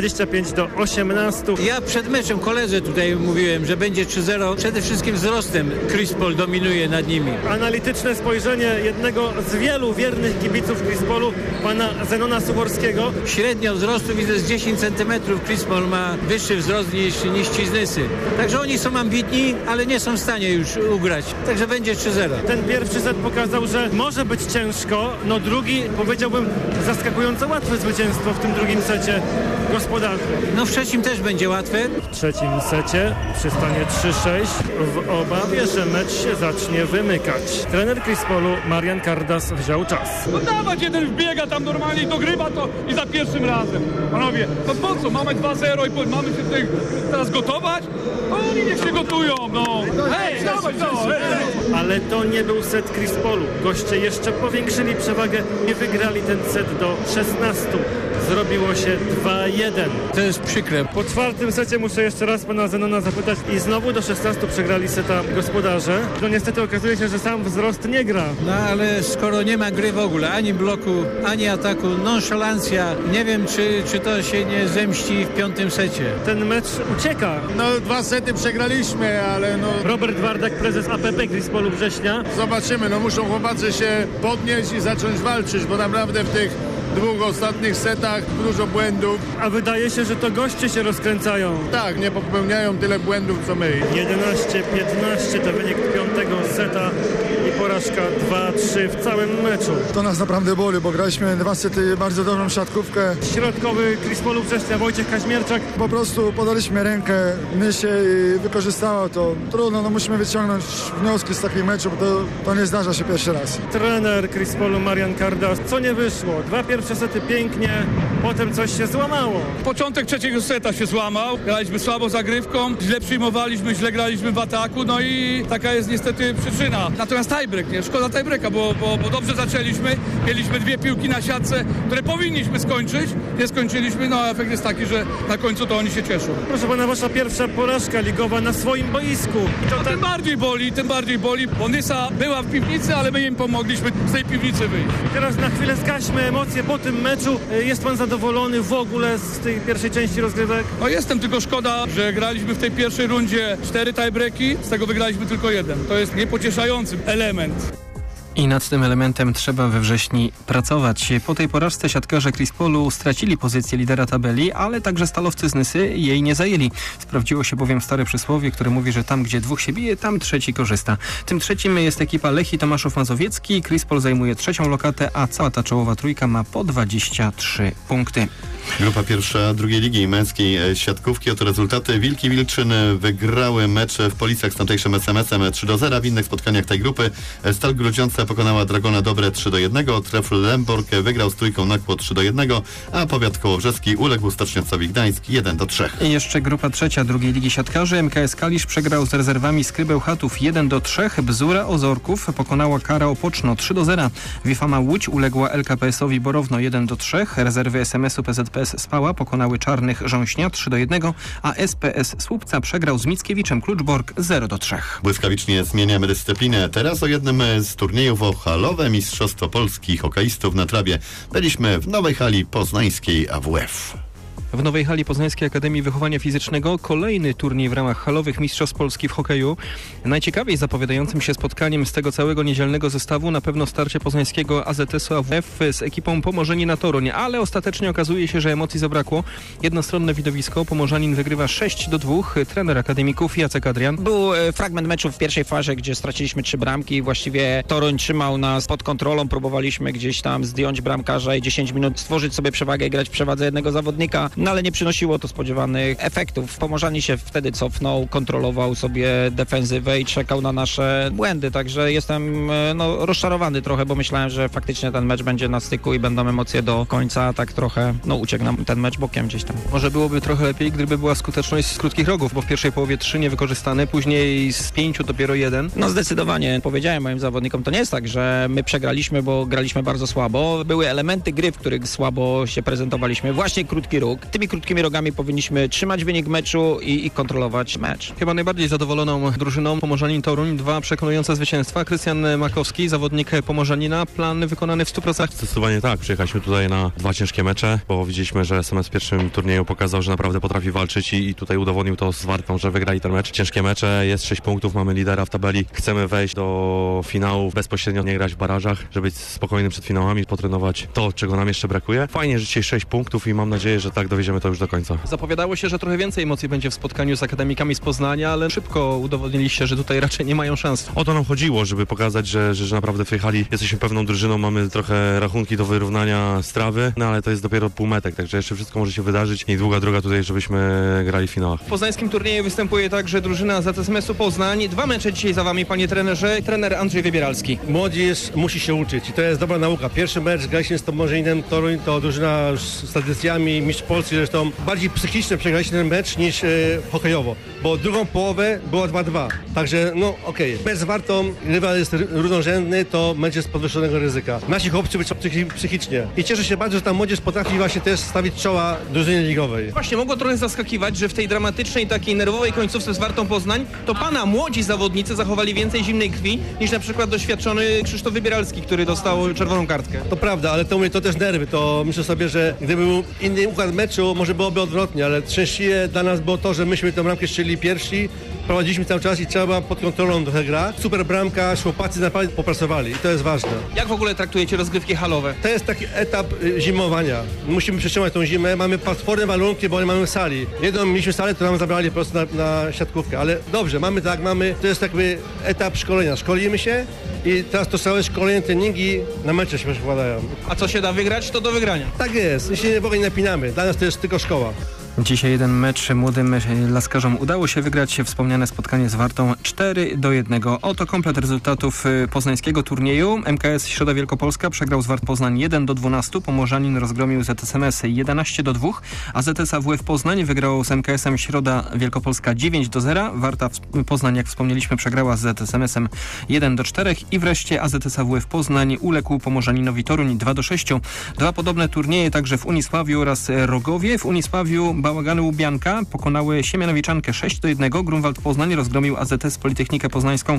25-18. Ja przed meczem koledze tutaj mówiłem, że będzie 3-0. Przede wszystkim wzrostem Krispol dominuje nad nimi. Analityczne spojrzenie jednego z wielu wiernych kibiców Krispolu, pana Zenona Suchorskiego. Średnio wzrostu widzę z 10 cm. Krispol ma wyższy wzrost niż Ciznysy. Także oni są ambitni, ale nie są w stanie już ugrać. Także będzie 3-0. Ten pierwszy set pokazał, że może być ciężko. No drugi, powiedziałbym, zaskakująco łatwe zwycięstwo w tym drugim secie gospodarzy. No w trzecim też będzie łatwe. W trzecim secie przystanie 3-6 w obawie, że mecz się zacznie wymykać. Trener Krispolu Marian Kardas wziął czas. No dawać, jeden wbiega tam normalnie i dogrywa to i za pierwszym razem. Panowie, no po co? Mamy 2-0 i mamy się tutaj teraz gotować? Oni niech się gotują, no. Hej, dawaj, Ale to nie był set Krispolu. Goście jeszcze powiększyli przewagę i wygrali ten set do 16. Zrobiło się 2-1. To jest przykre. Po czwartym secie muszę jeszcze raz pana Zenona zapytać i znowu do 16 przegrali seta gospodarze. No niestety okazuje się, że sam wzrost nie gra. No ale skoro nie ma gry w ogóle, ani bloku, ani ataku, nonszalancja, nie wiem czy to się nie zemści w piątym secie. Ten mecz ucieka. No 2 sety przegraliśmy, ale no... Robert Wardak, prezes APP Krispolu Września. Zobaczymy, no muszą chłopacy się podnieść i zacząć walczyć, bo naprawdę w tych 2 ostatnich setach dużo błędów. A wydaje się, że to goście się rozkręcają. Tak, nie popełniają tyle błędów co my. 11-15 to wynik 5. seta i porażka 2-3 w całym meczu. To nas naprawdę boli, bo graliśmy 2 sety bardzo dobrą siatkówkę. Środkowy Krispolu Września Wojciech Kaźmierczak. Po prostu podaliśmy rękę, myśl i wykorzystała to. Trudno, no musimy wyciągnąć wnioski z takich meczów, bo to nie zdarza się pierwszy raz. Trener Krispolu Marian Kardas. Co nie wyszło? 2 pierwsze sety pięknie, potem coś się złamało. Początek trzeciego seta się złamał. Graliśmy słabo zagrywką, źle przyjmowaliśmy, źle graliśmy w ataku, no i taka jest niestety przyczyna. Natomiast tiebreak, nie? Szkoda tiebreaka, bo dobrze zaczęliśmy, mieliśmy 2 piłki na siatce, które powinniśmy skończyć, nie skończyliśmy, no a efekt jest taki, że na końcu to oni się cieszą. Proszę pana, wasza pierwsza porażka ligowa na swoim boisku. To tym bardziej boli, bo Nysa była w piwnicy, ale my im pomogliśmy z tej piwnicy wyjść. Teraz na chwilę zgaśmy emocje po tym meczu. Jest pan zadowolony w ogóle z tej pierwszej części rozgrywek? No jestem, tylko szkoda, że graliśmy w tej pierwszej rundzie 4 tiebreaki, z tego wygraliśmy tylko 1. To jest niepocieszający element. I nad tym elementem trzeba we wrześniu pracować. Po tej porażce siatkarze Crispolu stracili pozycję lidera tabeli, ale także stalowcy z Nysy jej nie zajęli. Sprawdziło się bowiem stare przysłowie, które mówi, że tam gdzie 2 się bije, tam trzeci korzysta. Tym trzecim jest ekipa Lechii Tomaszów Mazowiecki. Crispol zajmuje 3. lokatę, a cała ta czołowa trójka ma po 23 punkty. Grupa pierwsza drugiej ligi męskiej siatkówki. Oto rezultaty. Wilki Wilczyn wygrały mecz w Policach z tamtejszym SMS-em 3-0. W innych spotkaniach tej grupy Stal Grudziądze pokonała Dragona Dobre 3-1. Trefl Lemborg wygrał z Trójką Nakło 3-1, a Powiat Kołobrzeski uległ Stoczniocowi Gdańsk 1-3. I jeszcze grupa trzecia drugiej ligi siatkarzy. MKS Kalisz przegrał z rezerwami Skrybeł Chatów 1-3. Bzura Ozorków pokonała Kara Opoczno 3-0. Wifama Łódź uległa LKPS-owi Borowno 1-3. Rezerwy SMS-u PZPS Spała pokonały Czarnych Rząśnia 3-1, a SPS Słupca przegrał z Mickiewiczem Kluczbork 0-3. Błyskawicznie zmieniamy dyscyplinę. Teraz o jednym z turniejów o halowe Mistrzostwo Polski hokeistów na trawie. Byliśmy w nowej hali poznańskiej AWF. W nowej hali Poznańskiej Akademii Wychowania Fizycznego kolejny turniej w ramach halowych Mistrzostw Polski w hokeju. Najciekawiej zapowiadającym się spotkaniem z tego całego niedzielnego zestawu na pewno starcie poznańskiego AZS-u AWF z ekipą Pomorzenina Toruń, ale ostatecznie okazuje się, że emocji zabrakło. Jednostronne widowisko, Pomorzanin wygrywa 6-2. Trener akademików Jacek Adrian. Był fragment meczu w pierwszej fazie, gdzie straciliśmy 3 bramki. Właściwie Toruń trzymał nas pod kontrolą. Próbowaliśmy gdzieś tam zdjąć bramkarza i 10 minut stworzyć sobie przewagę i grać w przewadze jednego zawodnika. No ale nie przynosiło to spodziewanych efektów. Pomorzanin się wtedy cofnął, kontrolował sobie defensywę i czekał na nasze błędy, także jestem rozczarowany trochę, bo myślałem, że faktycznie ten mecz będzie na styku i będą emocje do końca, a tak trochę uciekł nam ten mecz bokiem gdzieś tam. Może byłoby trochę lepiej, gdyby była skuteczność z krótkich rogów, bo w pierwszej połowie 3 niewykorzystane, później z 5 dopiero 1. No zdecydowanie. Powiedziałem moim zawodnikom, to nie jest tak, że my przegraliśmy, bo graliśmy bardzo słabo. Były elementy gry, w których słabo się prezentowaliśmy. Właśnie krótki róg. Tymi krótkimi rogami powinniśmy trzymać wynik meczu i kontrolować mecz. Chyba najbardziej zadowoloną drużyną Pomorzanin Toruń. 2 przekonujące zwycięstwa. Krystian Makowski, zawodnik Pomorzanina. Plan wykonany w 100%? Zdecydowanie tak. Przyjechaliśmy tutaj na 2 ciężkie mecze, bo widzieliśmy, że SMS w pierwszym turnieju pokazał, że naprawdę potrafi walczyć i tutaj udowodnił to z Wartą, że wygrali ten mecz. Ciężkie mecze, jest 6 punktów, mamy lidera w tabeli. Chcemy wejść do finałów bezpośrednio, nie grać w barażach, żeby być spokojnym przed finałami, potrenować to, czego nam jeszcze brakuje. Fajnie, że dzisiaj 6 punktów i mam nadzieję, że tak dowieziemy to już do końca. Zapowiadało się, że trochę więcej emocji będzie w spotkaniu z akademikami z Poznania, ale szybko udowodniliście, że tutaj raczej nie mają szans. O to nam chodziło, żeby pokazać, że naprawdę w tej hali jesteśmy pewną drużyną, mamy trochę rachunki do wyrównania strawy, no ale to jest dopiero półmetek, także jeszcze wszystko może się wydarzyć i długa droga tutaj, żebyśmy grali w finałach. W poznańskim turnieju występuje także drużyna z AZS-u Poznań. 2 mecze dzisiaj za wami, panie trenerze. Trener Andrzej Wybieralski. Młodzież musi się uczyć i to jest dobra nauka. Pierwszy mecz graliśmy z Pomorzeninem Toruń, to drużyna z tradycjami, mistrz Polski zresztą. Bardziej psychicznie przegraliśmy ten mecz niż hokejowo, bo drugą połowę było 2-2. Także bez Wartą rywal jest równorzędny, to mecz jest podwyższonego ryzyka. Nasi chłopcy być psychicznie. I cieszę się bardzo, że ta młodzież potrafi właśnie też stawić czoła drużynie ligowej. Właśnie, mogło trochę zaskakiwać, że w tej dramatycznej, takiej nerwowej końcówce z Wartą Poznań, to pana młodzi zawodnicy zachowali więcej zimnej krwi niż na przykład doświadczony Krzysztof Wybieralski, który dostał czerwoną kartkę. To prawda, ale to też nerwy. To myślę sobie, że gdyby był inny układ meczu, może byłoby odwrotnie, ale szczęśliwie dla nas było to, że myśmy tę bramkę strzelili pierwsi, prowadziliśmy cały czas i trzeba pod kontrolą trochę gra. Super bramka, chłopacy naprawdę popracowali i to jest ważne. Jak w ogóle traktujecie rozgrywki halowe? To jest taki etap zimowania. Musimy przetrzymać tą zimę, mamy potworne warunki, bo nie mamy sali. Jedną mieliśmy salę, to nam zabrali po prostu na siatkówkę, ale dobrze, mamy, to jest jakby etap szkolenia. Szkolimy się i teraz to całe szkolenie, treningi na mecze się przekładają. A co się da wygrać, to do wygrania. Tak jest, my się w ogóle nie napinamy, dla nas to jest tylko szkoła. Dzisiaj jeden mecz młodym laskarzom udało się wygrać wspomniane spotkanie z Wartą 4-1. Oto komplet rezultatów poznańskiego turnieju. MKS Środa Wielkopolska przegrał z Wart Poznań 1-12. Pomorzanin rozgromił ZSMS 11-2, a ZS AWF Poznań wygrał z MKS-em Środa Wielkopolska 9-0. Warta Poznań, jak wspomnieliśmy, przegrała z ZSMS-em 1-4 i wreszcie AZS AWF Poznań uległ Pomorzaninowi Toruń 2-6. Dwa podobne turnieje także w Unisławiu oraz Rogowie. W Unisławiu Bałagany Łubianka pokonały Siemianowiczankę 6-1. Grunwald Poznań rozgromił AZS Politechnikę Poznańską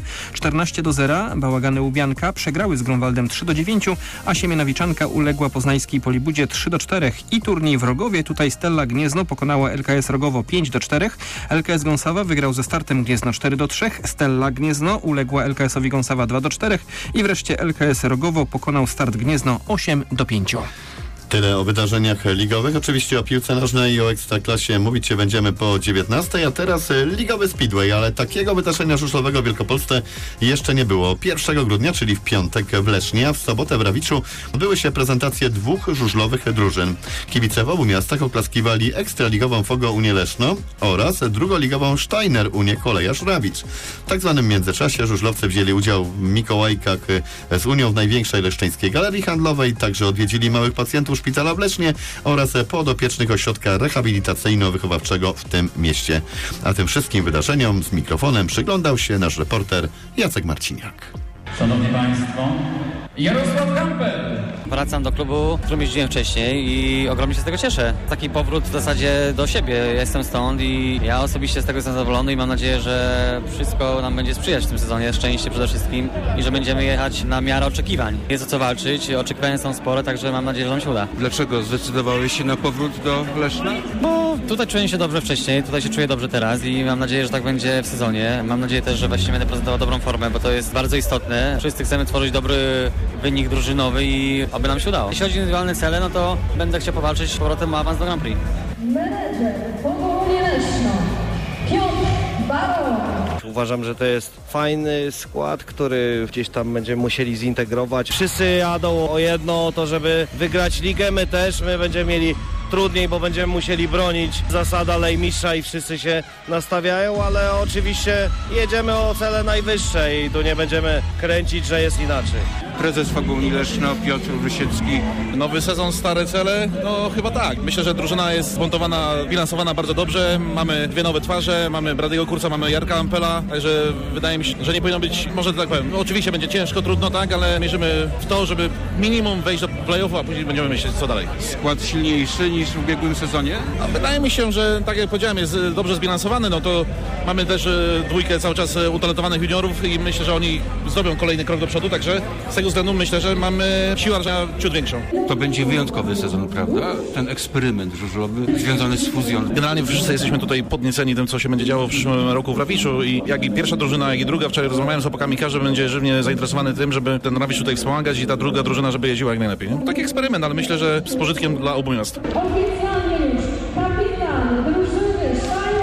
14-0. Bałagany Łubianka przegrały z Grunwaldem 3-9, a Siemianowiczanka uległa poznańskiej Polibudzie 3-4. I turniej w Rogowie. Tutaj Stella Gniezno pokonała LKS Rogowo 5-4. LKS Gąsawa wygrał ze Startem Gniezno 4-3. Stella Gniezno uległa LKS-owi Gąsawa 2-4. I wreszcie LKS Rogowo pokonał Start Gniezno 8-5. Tyle o wydarzeniach ligowych. Oczywiście o piłce nożnej i o Ekstraklasie mówić się będziemy po 19, a teraz ligowy speedway, ale takiego wydarzenia żużlowego w Wielkopolsce jeszcze nie było. 1 grudnia, czyli w piątek w Lesznie, a w sobotę w Rawiczu odbyły się prezentacje dwóch żużlowych drużyn. Kibice w obu miastach oklaskiwali ekstraligową Fogo Unię Leszno oraz drugoligową Steiner Unię Kolejarz Rawicz. W tak zwanym międzyczasie żużlowcy wzięli udział w Mikołajkach z Unią w największej leszczyńskiej galerii handlowej, także odwiedzili małych pacjentów szpitala w Lesznie oraz podopiecznych ośrodka rehabilitacyjno-wychowawczego w tym mieście. A tym wszystkim wydarzeniom z mikrofonem przyglądał się nasz reporter Jacek Marciniak. Szanowni Państwo, Jarosław Kampel. Wracam do klubu, w którym jeździłem wcześniej i ogromnie się z tego cieszę. Taki powrót w zasadzie do siebie. Ja jestem stąd i ja osobiście z tego jestem zadowolony i mam nadzieję, że wszystko nam będzie sprzyjać w tym sezonie. Szczęście przede wszystkim i że będziemy jechać na miarę oczekiwań. Jest o co walczyć, oczekiwania są spore, także mam nadzieję, że nam się uda. Dlaczego zdecydowałeś się na powrót do Leszna? Bo tutaj czułem się dobrze wcześniej, tutaj się czuję dobrze teraz i mam nadzieję, że tak będzie w sezonie. Mam nadzieję też, że właściwie będę prezentował dobrą formę, bo to jest bardzo istotne. Wszyscy chcemy tworzyć dobry wynik drużynowy i aby nam się udało. Jeśli chodzi o indywidualne cele, no to będę chciał powalczyć z powrotem o awans do Grand Prix. Menedżer Pogonie Leszno, Piotr Baron. Uważam, że to jest fajny skład, który gdzieś tam będziemy musieli zintegrować. Wszyscy jadą o jedno, to żeby wygrać ligę, my będziemy mieli trudniej, bo będziemy musieli bronić zasada lejmistrza i wszyscy się nastawiają, ale oczywiście jedziemy o cele najwyższe i tu nie będziemy kręcić, że jest inaczej. Prezes Fogouni Leszno, Piotr Rusiecki. Nowy sezon, stare cele? No chyba tak. Myślę, że drużyna jest zmontowana, bilansowana bardzo dobrze. Mamy dwie nowe twarze, mamy Bradego Kurca, mamy Jarka Ampela, także wydaje mi się, że nie powinno być, może tak powiem, no, oczywiście będzie ciężko, trudno, tak, ale mierzymy w to, żeby minimum wejść do play-offu, a później będziemy myśleć, co dalej. Skład silniejszy niż w ubiegłym sezonie? A wydaje mi się, że tak jak powiedziałem, jest dobrze zbilansowany, no to mamy też dwójkę cały czas utalentowanych juniorów i myślę, że oni zrobią kolejny krok do przodu, także z tego względu myślę, że mamy siłę ciut większą. To będzie wyjątkowy sezon, prawda? Ten eksperyment żużlowy związany z fuzją. Generalnie wszyscy jesteśmy tutaj podnieceni tym, co się będzie działo w przyszłym roku w Rawiczu i jak i pierwsza drużyna, jak i druga, wczoraj rozmawiałem z chłopakami, każdy będzie żywnie zainteresowany tym, żeby ten Rawicz tutaj wspomagać i ta druga drużyna, żeby jeździła jak najlepiej. Nie? Taki eksperyment, ale myślę, że z pożytkiem dla obu miast. Oficjalnie już kapitan drużyny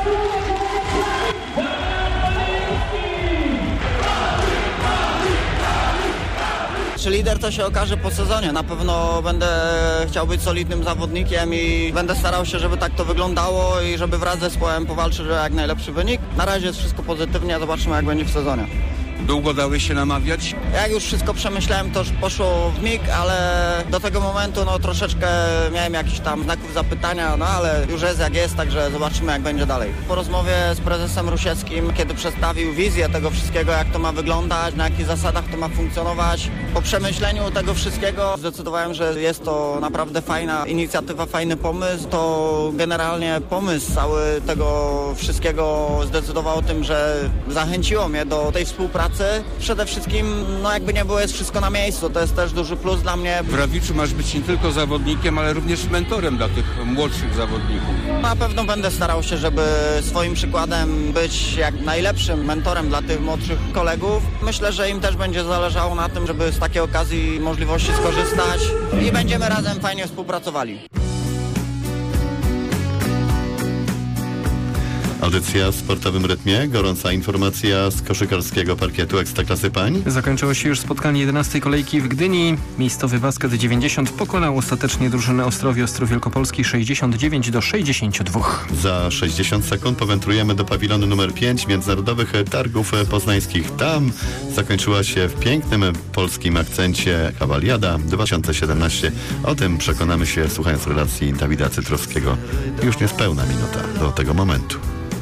Czy lider to się okaże po sezonie. Na pewno będę chciał być solidnym zawodnikiem i będę starał się, żeby tak to wyglądało i żeby wraz z zespołem powalczyć o jak najlepszy wynik. Na razie jest wszystko pozytywnie, zobaczymy jak będzie w sezonie. Długo dałeś się namawiać? Jak już wszystko przemyślałem, to już poszło w mig, ale do tego momentu no troszeczkę miałem jakichś tam znaków zapytania, no ale już jest jak jest, także zobaczymy jak będzie dalej. Po rozmowie z prezesem Rusieckim, kiedy przedstawił wizję tego wszystkiego, jak to ma wyglądać, na jakich zasadach to ma funkcjonować, po przemyśleniu tego wszystkiego zdecydowałem, że jest to naprawdę fajna inicjatywa, fajny pomysł. To generalnie pomysł cały tego wszystkiego zdecydował o tym, że zachęciło mnie do tej współpracy. Przede wszystkim, no jakby nie było, jest wszystko na miejscu, to jest też duży plus dla mnie. W Rawiczu masz być nie tylko zawodnikiem, ale również mentorem dla tych młodszych zawodników. Na pewno będę starał się, żeby swoim przykładem być jak najlepszym mentorem dla tych młodszych kolegów. Myślę, że im też będzie zależało na tym, żeby z takiej okazji możliwości skorzystać i będziemy razem fajnie współpracowali. Audycja w sportowym rytmie. Gorąca informacja z koszykarskiego parkietu Ekstraklasy pań. Zakończyło się już spotkanie 11. kolejki w Gdyni. Miejscowy Basket 90 pokonał ostatecznie drużynę Ostrów Wielkopolski 69-62. Za 60 sekund powędrujemy do pawilonu numer 5 Międzynarodowych Targów Poznańskich. Tam zakończyła się w pięknym polskim akcencie Kawaliada 2017. O tym przekonamy się, słuchając relacji Dawida Cytrowskiego. Już niespełna minuta do tego momentu.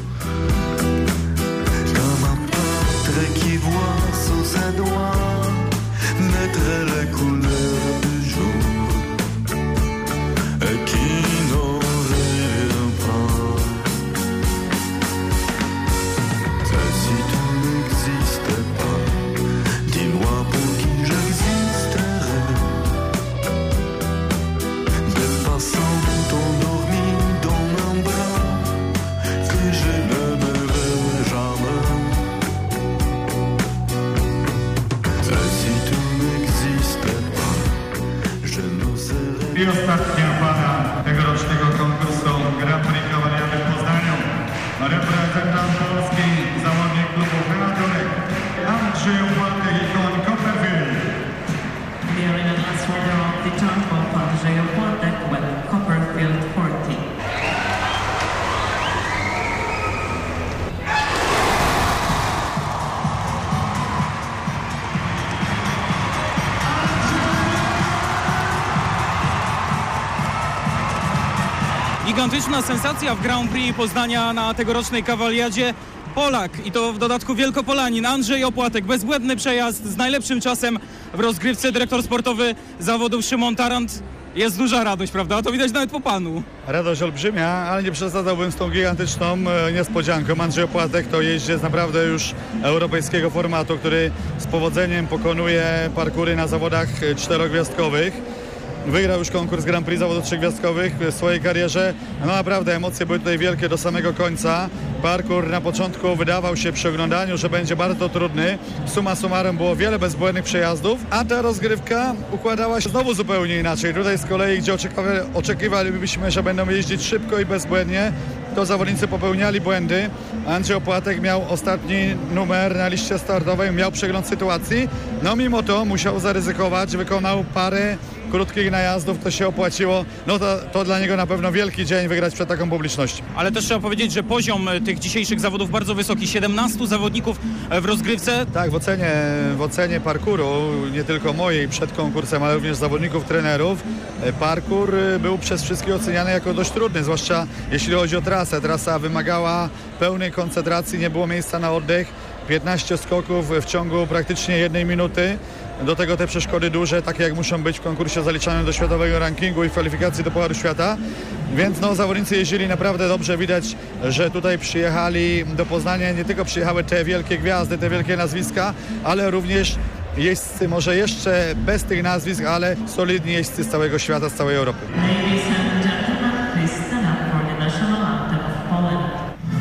I ostatnia para tegorocznego konkursu Grand Prix Kawaliady w Poznaniu. Reprezentant Polski, zawodnik klubu Fenatorek, Andrzej Opłatek i koń Copperfield. Bearing an last rider of the turf of Andrzej Opłatek with Copperfield 40. Gigantyczna sensacja w Grand Prix Poznania na tegorocznej kawaliadzie. Polak i to w dodatku Wielkopolanin Andrzej Opłatek. Bezbłędny przejazd z najlepszym czasem w rozgrywce. Dyrektor sportowy zawodów Szymon Tarant. Jest duża radość, prawda? To widać nawet po panu. Radość olbrzymia, ale nie przesadzałbym z tą gigantyczną niespodzianką. Andrzej Opłatek to jeździec naprawdę już europejskiego formatu, który z powodzeniem pokonuje parkury na zawodach 4-gwiazdkowych. Wygrał już konkurs Grand Prix zawodów 3-gwiazdkowych w swojej karierze. No naprawdę emocje były tutaj wielkie do samego końca. Parkour na początku wydawał się przy oglądaniu, że będzie bardzo trudny. Summa summarum było wiele bezbłędnych przejazdów, a ta rozgrywka układała się znowu zupełnie inaczej. Tutaj z kolei, gdzie oczekiwalibyśmy, że będą jeździć szybko i bezbłędnie, to zawodnicy popełniali błędy. Andrzej Opłatek miał ostatni numer na liście startowej, miał przegląd sytuacji. No mimo to musiał zaryzykować, wykonał parę krótkich najazdów, to się opłaciło. No to dla niego na pewno wielki dzień wygrać przed taką publicznością. Ale też trzeba powiedzieć, że poziom tych dzisiejszych zawodów bardzo wysoki. 17 zawodników w rozgrywce. Tak, w ocenie parkouru, nie tylko mojej przed konkursem, ale również zawodników, trenerów, parkour był przez wszystkich oceniany jako dość trudny, zwłaszcza jeśli chodzi o trasę. Trasa wymagała pełnej koncentracji, nie było miejsca na oddech. 15 skoków w ciągu praktycznie 1 minuty. Do tego te przeszkody duże, takie jak muszą być w konkursie zaliczanym do światowego rankingu i kwalifikacji do Pucharu Świata. Więc no, zawodnicy jeździli naprawdę dobrze. Widać, że tutaj przyjechali do Poznania. Nie tylko przyjechały te wielkie gwiazdy, te wielkie nazwiska, ale również jeźdźcy, może jeszcze bez tych nazwisk, ale solidni jeźdźcy z całego świata, z całej Europy. Ladies and gentlemen, please stand up for the national anthem of Poland.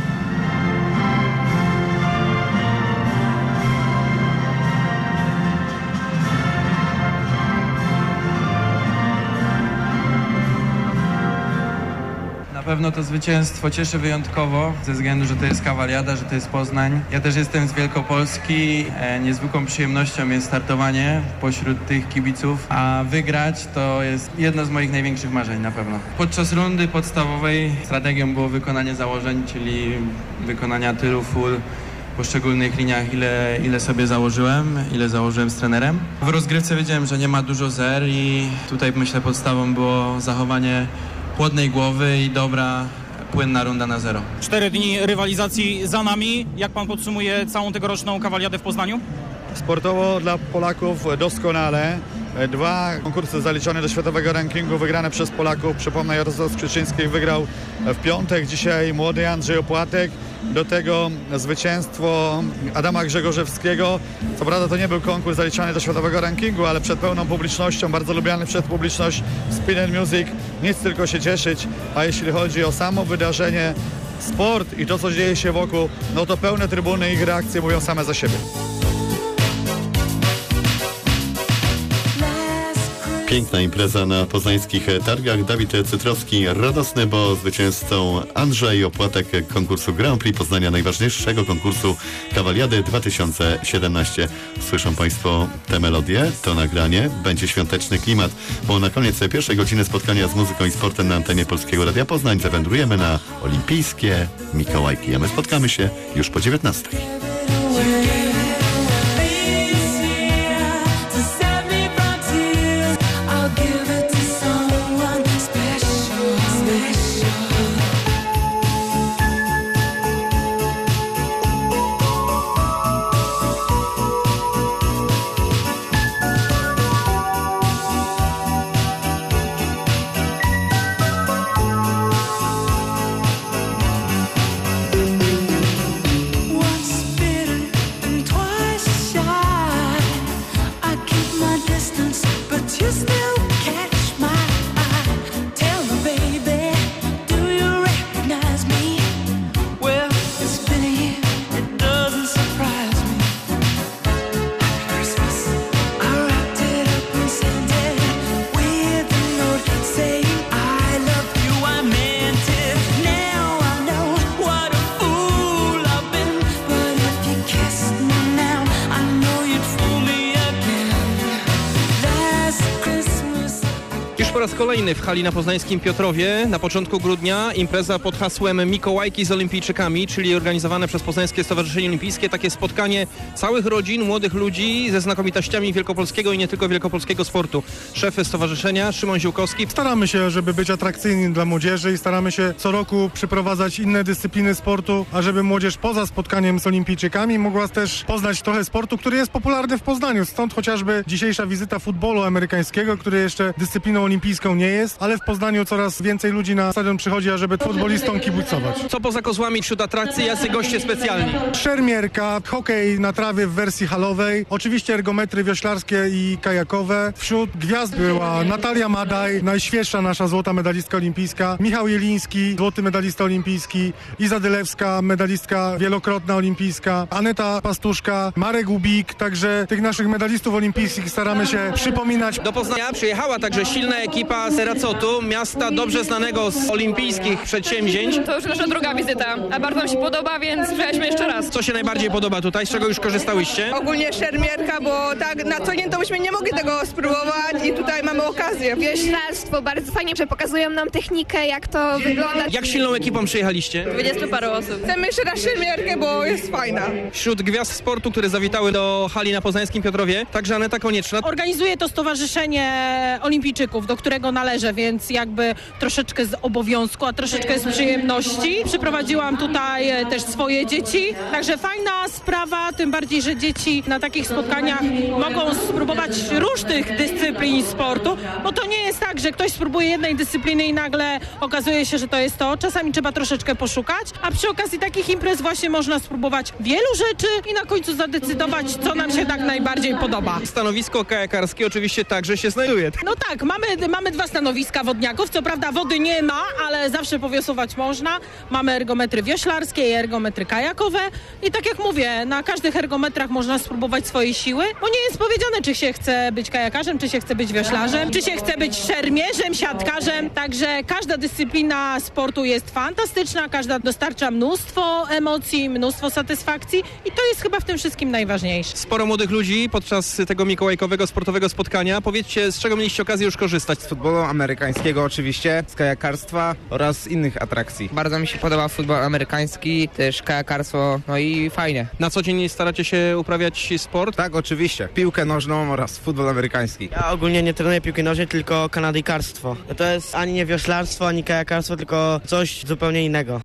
Na pewno to zwycięstwo cieszy wyjątkowo, ze względu, że to jest kawaliada, że to jest Poznań. Ja też jestem z Wielkopolski, niezwykłą przyjemnością jest startowanie pośród tych kibiców, a wygrać to jest jedno z moich największych marzeń na pewno. Podczas rundy podstawowej strategią było wykonanie założeń, czyli wykonania tylu full w poszczególnych liniach, ile sobie założyłem, ile założyłem z trenerem. W rozgrywce wiedziałem, że nie ma dużo zer i tutaj myślę podstawą było zachowanie chłodnej głowy i dobra, płynna runda na 0. 4 dni rywalizacji za nami. Jak pan podsumuje całą tegoroczną kawaliadę w Poznaniu? Sportowo dla Polaków doskonale. 2 konkursy zaliczone do światowego rankingu wygrane przez Polaków. Przypomnę, Jarosław Skrzyczyński wygrał w piątek, dzisiaj młody Andrzej Opłatek. Do tego zwycięstwo Adama Grzegorzewskiego. Co prawda to nie był konkurs zaliczany do światowego rankingu, ale przed pełną publicznością, bardzo lubiany przez publiczność Spin & Music. Nic tylko się cieszyć, a jeśli chodzi o samo wydarzenie, sport i to, co dzieje się wokół, no to pełne trybuny i ich reakcje mówią same za siebie. Piękna impreza na poznańskich targach. Dawid Cytrowski radosny, bo zwycięzcą Andrzej Opłatek konkursu Grand Prix Poznania, najważniejszego konkursu Kawaliady 2017. Słyszą Państwo tę melodię, to nagranie. Będzie świąteczny klimat, bo na koniec pierwszej godziny spotkania z muzyką i sportem na antenie Polskiego Radia Poznań zawędrujemy na olimpijskie Mikołajki, a my spotkamy się już po 19. Po raz kolejny w hali na poznańskim Piotrowie na początku grudnia impreza pod hasłem Mikołajki z Olimpijczykami, czyli organizowane przez Poznańskie Stowarzyszenie Olimpijskie, takie spotkanie całych rodzin, młodych ludzi ze znakomitościami wielkopolskiego i nie tylko wielkopolskiego sportu. Szef stowarzyszenia Szymon Ziółkowski. Staramy się, żeby być atrakcyjni dla młodzieży i staramy się co roku przyprowadzać inne dyscypliny sportu, a żeby młodzież poza spotkaniem z Olimpijczykami mogła też poznać trochę sportu, który jest popularny w Poznaniu. Stąd chociażby dzisiejsza wizyta futbolu amerykańskiego, który jeszcze dyscypliną olimpijską nie jest, ale w Poznaniu coraz więcej ludzi na stadion przychodzi, ażeby futbolistom kibicować. Co poza kozłami wśród atrakcji, jacy goście specjalni? Szermierka, hokej na trawie w wersji halowej, oczywiście ergometry wioślarskie i kajakowe. Wśród gwiazd była Natalia Madaj, najświeższa nasza złota medalistka olimpijska, Michał Jeliński, złoty medalista olimpijski, Iza Dylewska, medalistka wielokrotna olimpijska, Aneta Pastuszka, Marek Ubik, także tych naszych medalistów olimpijskich staramy się przypominać. Do Poznania przyjechała także silna ekipa z Eracotu, miasta dobrze znanego z olimpijskich przedsięwzięć. To już nasza druga wizyta, a bardzo nam się podoba, więc przyjechaliśmy jeszcze raz. Co się najbardziej podoba tutaj? Z czego już korzystałyście? Ogólnie szermierka, bo tak na co dzień to byśmy nie mogli tego spróbować i tutaj mamy okazję. Wioślarstwo, bardzo fajnie, że pokazują nam technikę, jak to wygląda. Jak silną ekipą przyjechaliście? 20 parę osób. Chcemy jeszcze raz szermierkę, bo jest fajna. Wśród gwiazd sportu, które zawitały do hali na poznańskim Piotrowie, także Aneta Konieczna. Organizuje to Stowarzyszenie Olimpijczyków, do którego należę, więc jakby troszeczkę z obowiązku, a troszeczkę z przyjemności. Przyprowadziłam tutaj też swoje dzieci, także fajna sprawa, tym bardziej, że dzieci na takich spotkaniach mogą spróbować różnych dyscyplin sportu, bo to nie jest tak, że ktoś spróbuje jednej dyscypliny i nagle okazuje się, że to jest to. Czasami trzeba troszeczkę poszukać, a przy okazji takich imprez właśnie można spróbować wielu rzeczy i na końcu zadecydować, co nam się tak najbardziej podoba. Stanowisko kajakarskie oczywiście także się znajduje. No tak, mamy dwa stanowiska wodniaków, co prawda wody nie ma, ale zawsze powiosłować można. Mamy ergometry wioślarskie i ergometry kajakowe i tak jak mówię, na każdych ergometrach można spróbować swojej siły, bo nie jest powiedziane, czy się chce być kajakarzem, czy się chce być wioślarzem, czy się chce być szermierzem, siatkarzem, także każda dyscyplina sportu jest fantastyczna, każda dostarcza mnóstwo emocji, mnóstwo satysfakcji i to jest chyba w tym wszystkim najważniejsze. Sporo młodych ludzi podczas tego mikołajkowego sportowego spotkania. Powiedzcie, z czego mieliście okazję już korzystać? Z futbolu amerykańskiego oczywiście, z kajakarstwa oraz innych atrakcji. Bardzo mi się podoba futbol amerykański, też kajakarstwo, no i fajnie. Na co dzień staracie się uprawiać sport? Tak, oczywiście. Piłkę nożną oraz futbol amerykański. Ja ogólnie nie trenuję piłki nożnej, tylko kanadyjkarstwo. To jest ani nie wioślarstwo, ani kajakarstwo, tylko coś zupełnie innego.